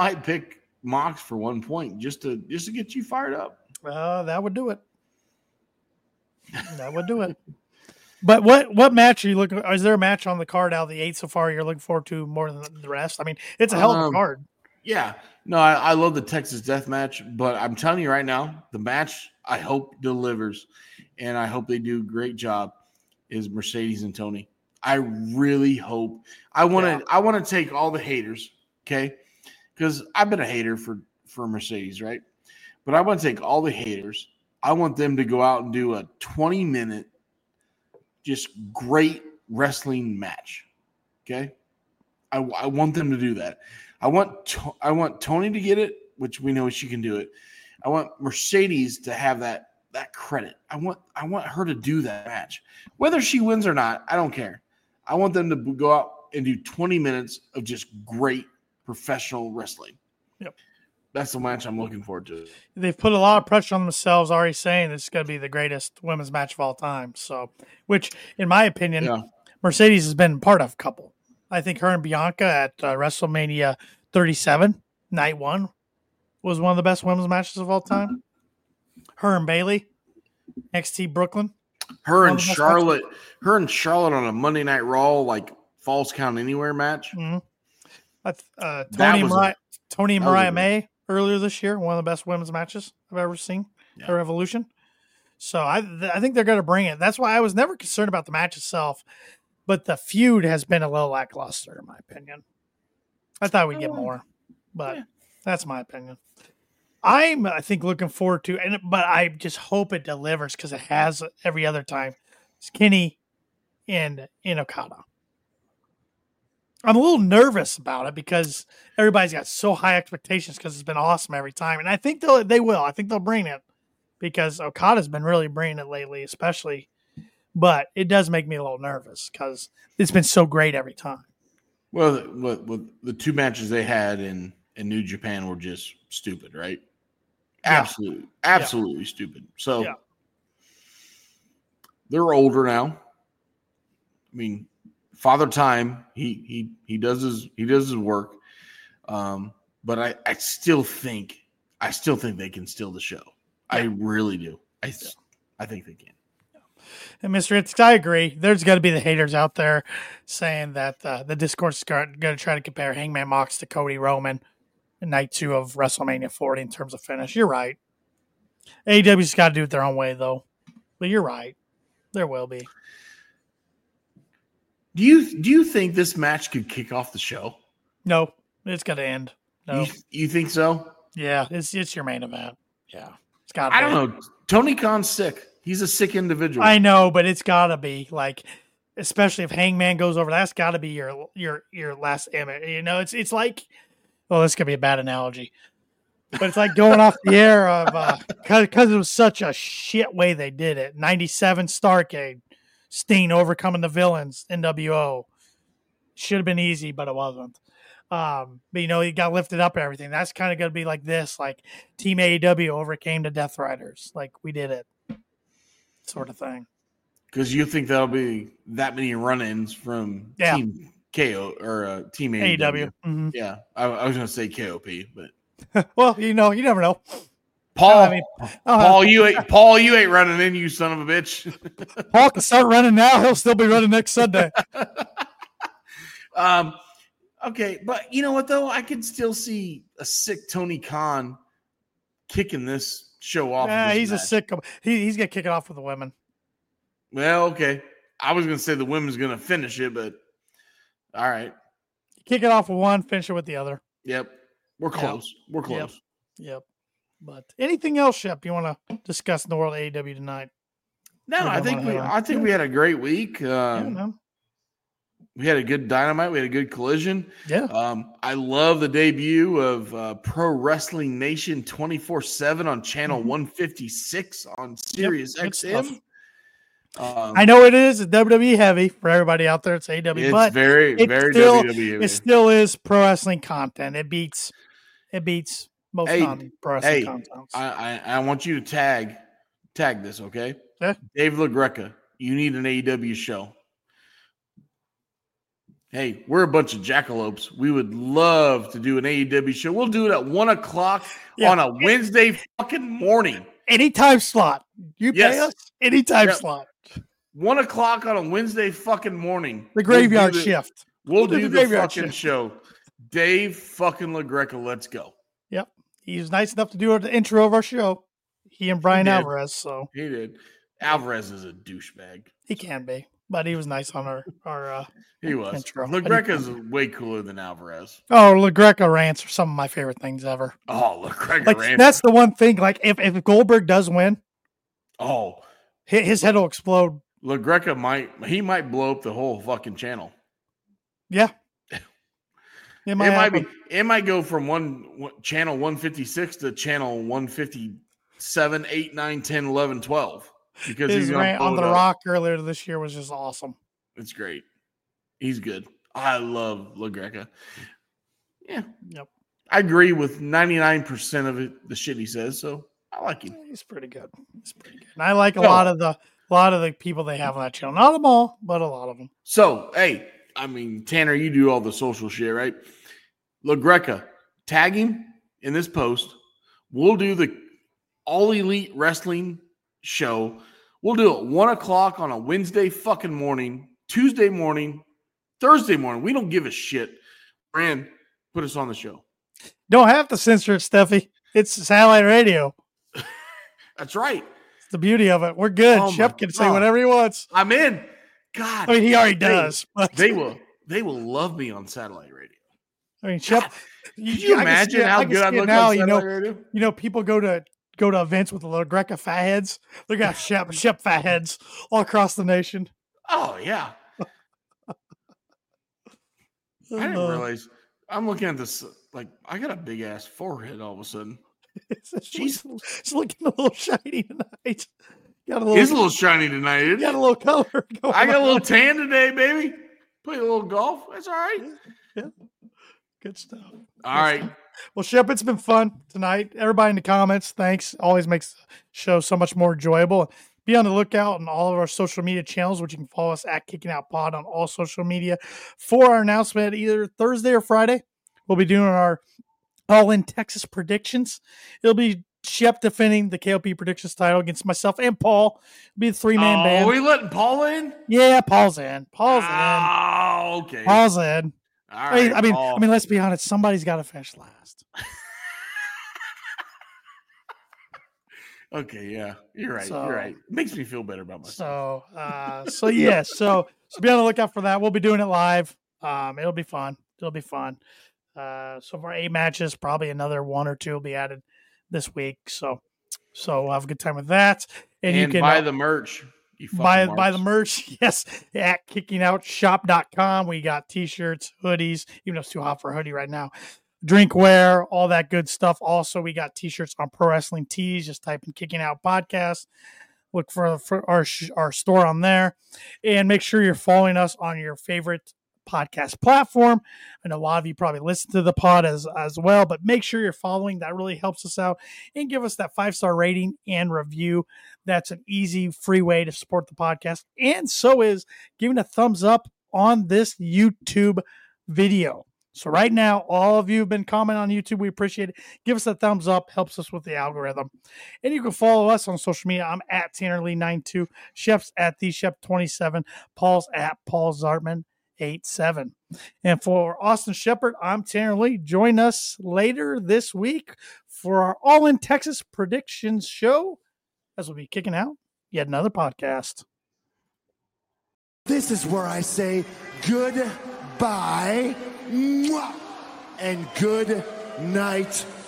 Mox for 1 point just to get you fired up. That would do it. That would do it. But what match are you looking? Is there a match on the card out of the 8 so far you're looking forward to more than the rest? I mean, it's a hell of a card. Yeah. No, I love the Texas Death Match, but I'm telling you right now, the match I hope delivers, and I hope they do a great job, is Mercedes and Tony. I really hope. I want to take all the haters, okay? Because I've been a hater for Mercedes, right? But I want to take all the haters. I want them to go out and do a 20-minute, just great wrestling match, okay? I want them to do that. I want Tony to get it, which we know she can do it. I want Mercedes to have that credit. I want her to do that match. Whether she wins or not, I don't care. I want them to go out and do 20 minutes of just great professional wrestling. Yep. That's the match I'm looking forward to. They've put a lot of pressure on themselves, already saying it's going to be the greatest women's match of all time. So, which, in my opinion, Mercedes has been part of a couple. I think her and Bianca at WrestleMania 37, night 1, was one of the best women's matches of all time. Her and Bayley, NXT Brooklyn. Her and Charlotte on a Monday Night Raw, like Falls Count Anywhere match. Mm-hmm. Tony and Mariah May earlier this year, one of the best women's matches I've ever seen at Revolution. So I think they're going to bring it. That's why I was never concerned about the match itself, but the feud has been a little lackluster, in my opinion. I thought we'd get more, but that's my opinion. I think looking forward to, but I just hope it delivers, because it has every other time. It's Kenny and Okada. I'm a little nervous about it because everybody's got so high expectations because it's been awesome every time, and I think they will. I think they'll bring it, because Okada's been really bringing it lately, especially. But it does make me a little nervous because it's been so great every time. Well, the 2 matches they had in New Japan were just stupid, right? Absolutely stupid. So they're older now. I mean, Father Time, he does his work. But I still think they can steal the show. Yeah. I really do. I think they can. And Mr. Itz, I agree. There's got to be the haters out there saying that the discourse is going to try to compare Hangman Mox to Cody Roman in night 2 of WrestleMania 40 in terms of finish. You're right. AEW's got to do it their own way, though. But you're right. There will be. Do you think this match could kick off the show? No, it's got to end. No. You think so? Yeah, it's your main event. Yeah, it's got to be. I don't know. Tony Khan's sick. He's a sick individual. I know, but it's got to be, like, especially if Hangman goes over, that's got to be your last image. You know, it's like, well, this could be a bad analogy, but it's like going off the air of because it was such a shit way they did it. 97 Starrcade, Steen overcoming the villains, NWO. Should have been easy, but it wasn't. But he got lifted up and everything. That's kind of going to be like this, like Team AEW overcame the Death Riders. Like we did it sort of thing. Because you think that'll be that many run-ins from Team KO or Team AEW. Mm-hmm. Yeah. I was going to say KOP, but. Well, you never know. Paul, Paul, you ain't running in, you son of a bitch. Paul can start running now. He'll still be running next Sunday. Okay, but you know what though? I could still see a sick Tony Khan kicking this show off. Yeah, he's match. A sick. He's gonna kick it off with the women. Well, okay. I was gonna say the women's gonna finish it, but all right. Kick it off with one, finish it with the other. Yep, we're close. Yep. We're close. Yep. But anything else, Shep, you want to discuss in the world of AEW tonight? No, I think we had a great week. We had a good Dynamite. We had a good Collision. Yeah. I love the debut of Pro Wrestling Nation 24/7 on channel 156 on Sirius XM. I know it is WWE heavy for everybody out there. It's AEW, it's but very WWE heavy. It still is pro wrestling content. It beats most pro wrestling content. I want you to tag this, okay? Yeah. Dave LaGreca, you need an AEW show. Hey, we're a bunch of jackalopes. We would love to do an AEW show. We'll do it at 1 o'clock on a Wednesday fucking morning. Anytime slot. You pay us? Anytime slot. 1 o'clock on a Wednesday fucking morning. The graveyard shift. We'll do the fucking show. Dave fucking LaGreca, let's go. Yep. He was nice enough to do the intro of our show. He and Brian Alvarez. So he did. Alvarez is a douchebag. He can be. But he was nice on our he was. Intro. LaGreca's way cooler than Alvarez. Oh, LaGreca rants are some of my favorite things ever. Oh, LaGreca rants. That's the one thing. Like, if Goldberg does win, his head will explode. LaGreca might blow up the whole fucking channel. Yeah. It might go from one channel 156 to channel 157, 8, 9, 10, 11, 12. Because his rant on The Rock earlier this year was just awesome. It's great. He's good. I love LaGreca. Yeah. Yep. I agree with 99% of it, the shit he says, so I like him. He's pretty good. And I like a lot of the people they have on that channel. Not them all, but a lot of them. So, hey, I mean, Tanner, you do all the social shit, right? LaGreca, tag him in this post. We'll do the All Elite Wrestling show. We'll do it 1 o'clock on a Wednesday fucking morning, Tuesday morning, Thursday morning. We don't give a shit. Brand, put us on the show. Don't have to censor it, Steffi. It's satellite radio. That's right. It's the beauty of it. We're good. Shep can say whatever he wants. I'm in. God. I mean, he already does. But they will love me on satellite radio. I mean, Shep. Can you imagine how good I look on satellite radio? You know, people go to events with the LaGreca fatheads. They got Shep fatheads all across the nation. Oh yeah. I didn't realize. I'm looking at this. Like, I got a big ass forehead all of a sudden. It's looking a little shiny tonight. It's a little shiny tonight. Isn't it? Got a little color. I got a little tan today, baby. Play a little golf. That's all right. Yeah. Good stuff. All right. Well, Shep, it's been fun tonight. Everybody in the comments, thanks. Always makes the show so much more enjoyable. Be on the lookout on all of our social media channels, which you can follow us at Kicking Out Pod on all social media for our announcement either Thursday or Friday. We'll be doing our All-In Texas predictions. It'll be Shep defending the KOP predictions title against myself and Paul. It'll be a 3-man band. Are we letting Paul in? Yeah, Paul's in. Oh, okay. Paul's in. All right, I mean, let's be honest. Somebody's got to finish last. Okay, yeah, you're right. You're right. It makes me feel better about So myself. be on the lookout for that. We'll be doing it live. It'll be fun. So far 8 matches, probably another 1 or 2 will be added this week. So we'll have a good time with that. And you can buy the merch. Buy the merch, yes, at kickingoutshop.com. We got t-shirts, hoodies, even though it's too hot for a hoodie right now, drinkware, all that good stuff. Also, we got t-shirts on Pro Wrestling Tees. Just type in Kicking Out Podcast. Look for our store on there. And make sure you're following us on your favorite podcast platform. I know a lot of you probably listen to the pod as well, but make sure you're following. That really helps us out. And give us that 5-star rating and review. That's an easy, free way to support the podcast. And so is giving a thumbs up on this YouTube video. So right now, all of you have been commenting on YouTube. We appreciate it. Give us a thumbs up. Helps us with the algorithm. And you can follow us on social media. I'm at TannerLee92. Chef's at TheChef27. Paul's at Paul Zartman87. And for Austin Shepard, I'm Tanner Lee. Join us later this week for our All in Texas predictions show, as we'll be kicking out yet another podcast. This is where I say goodbye and good night.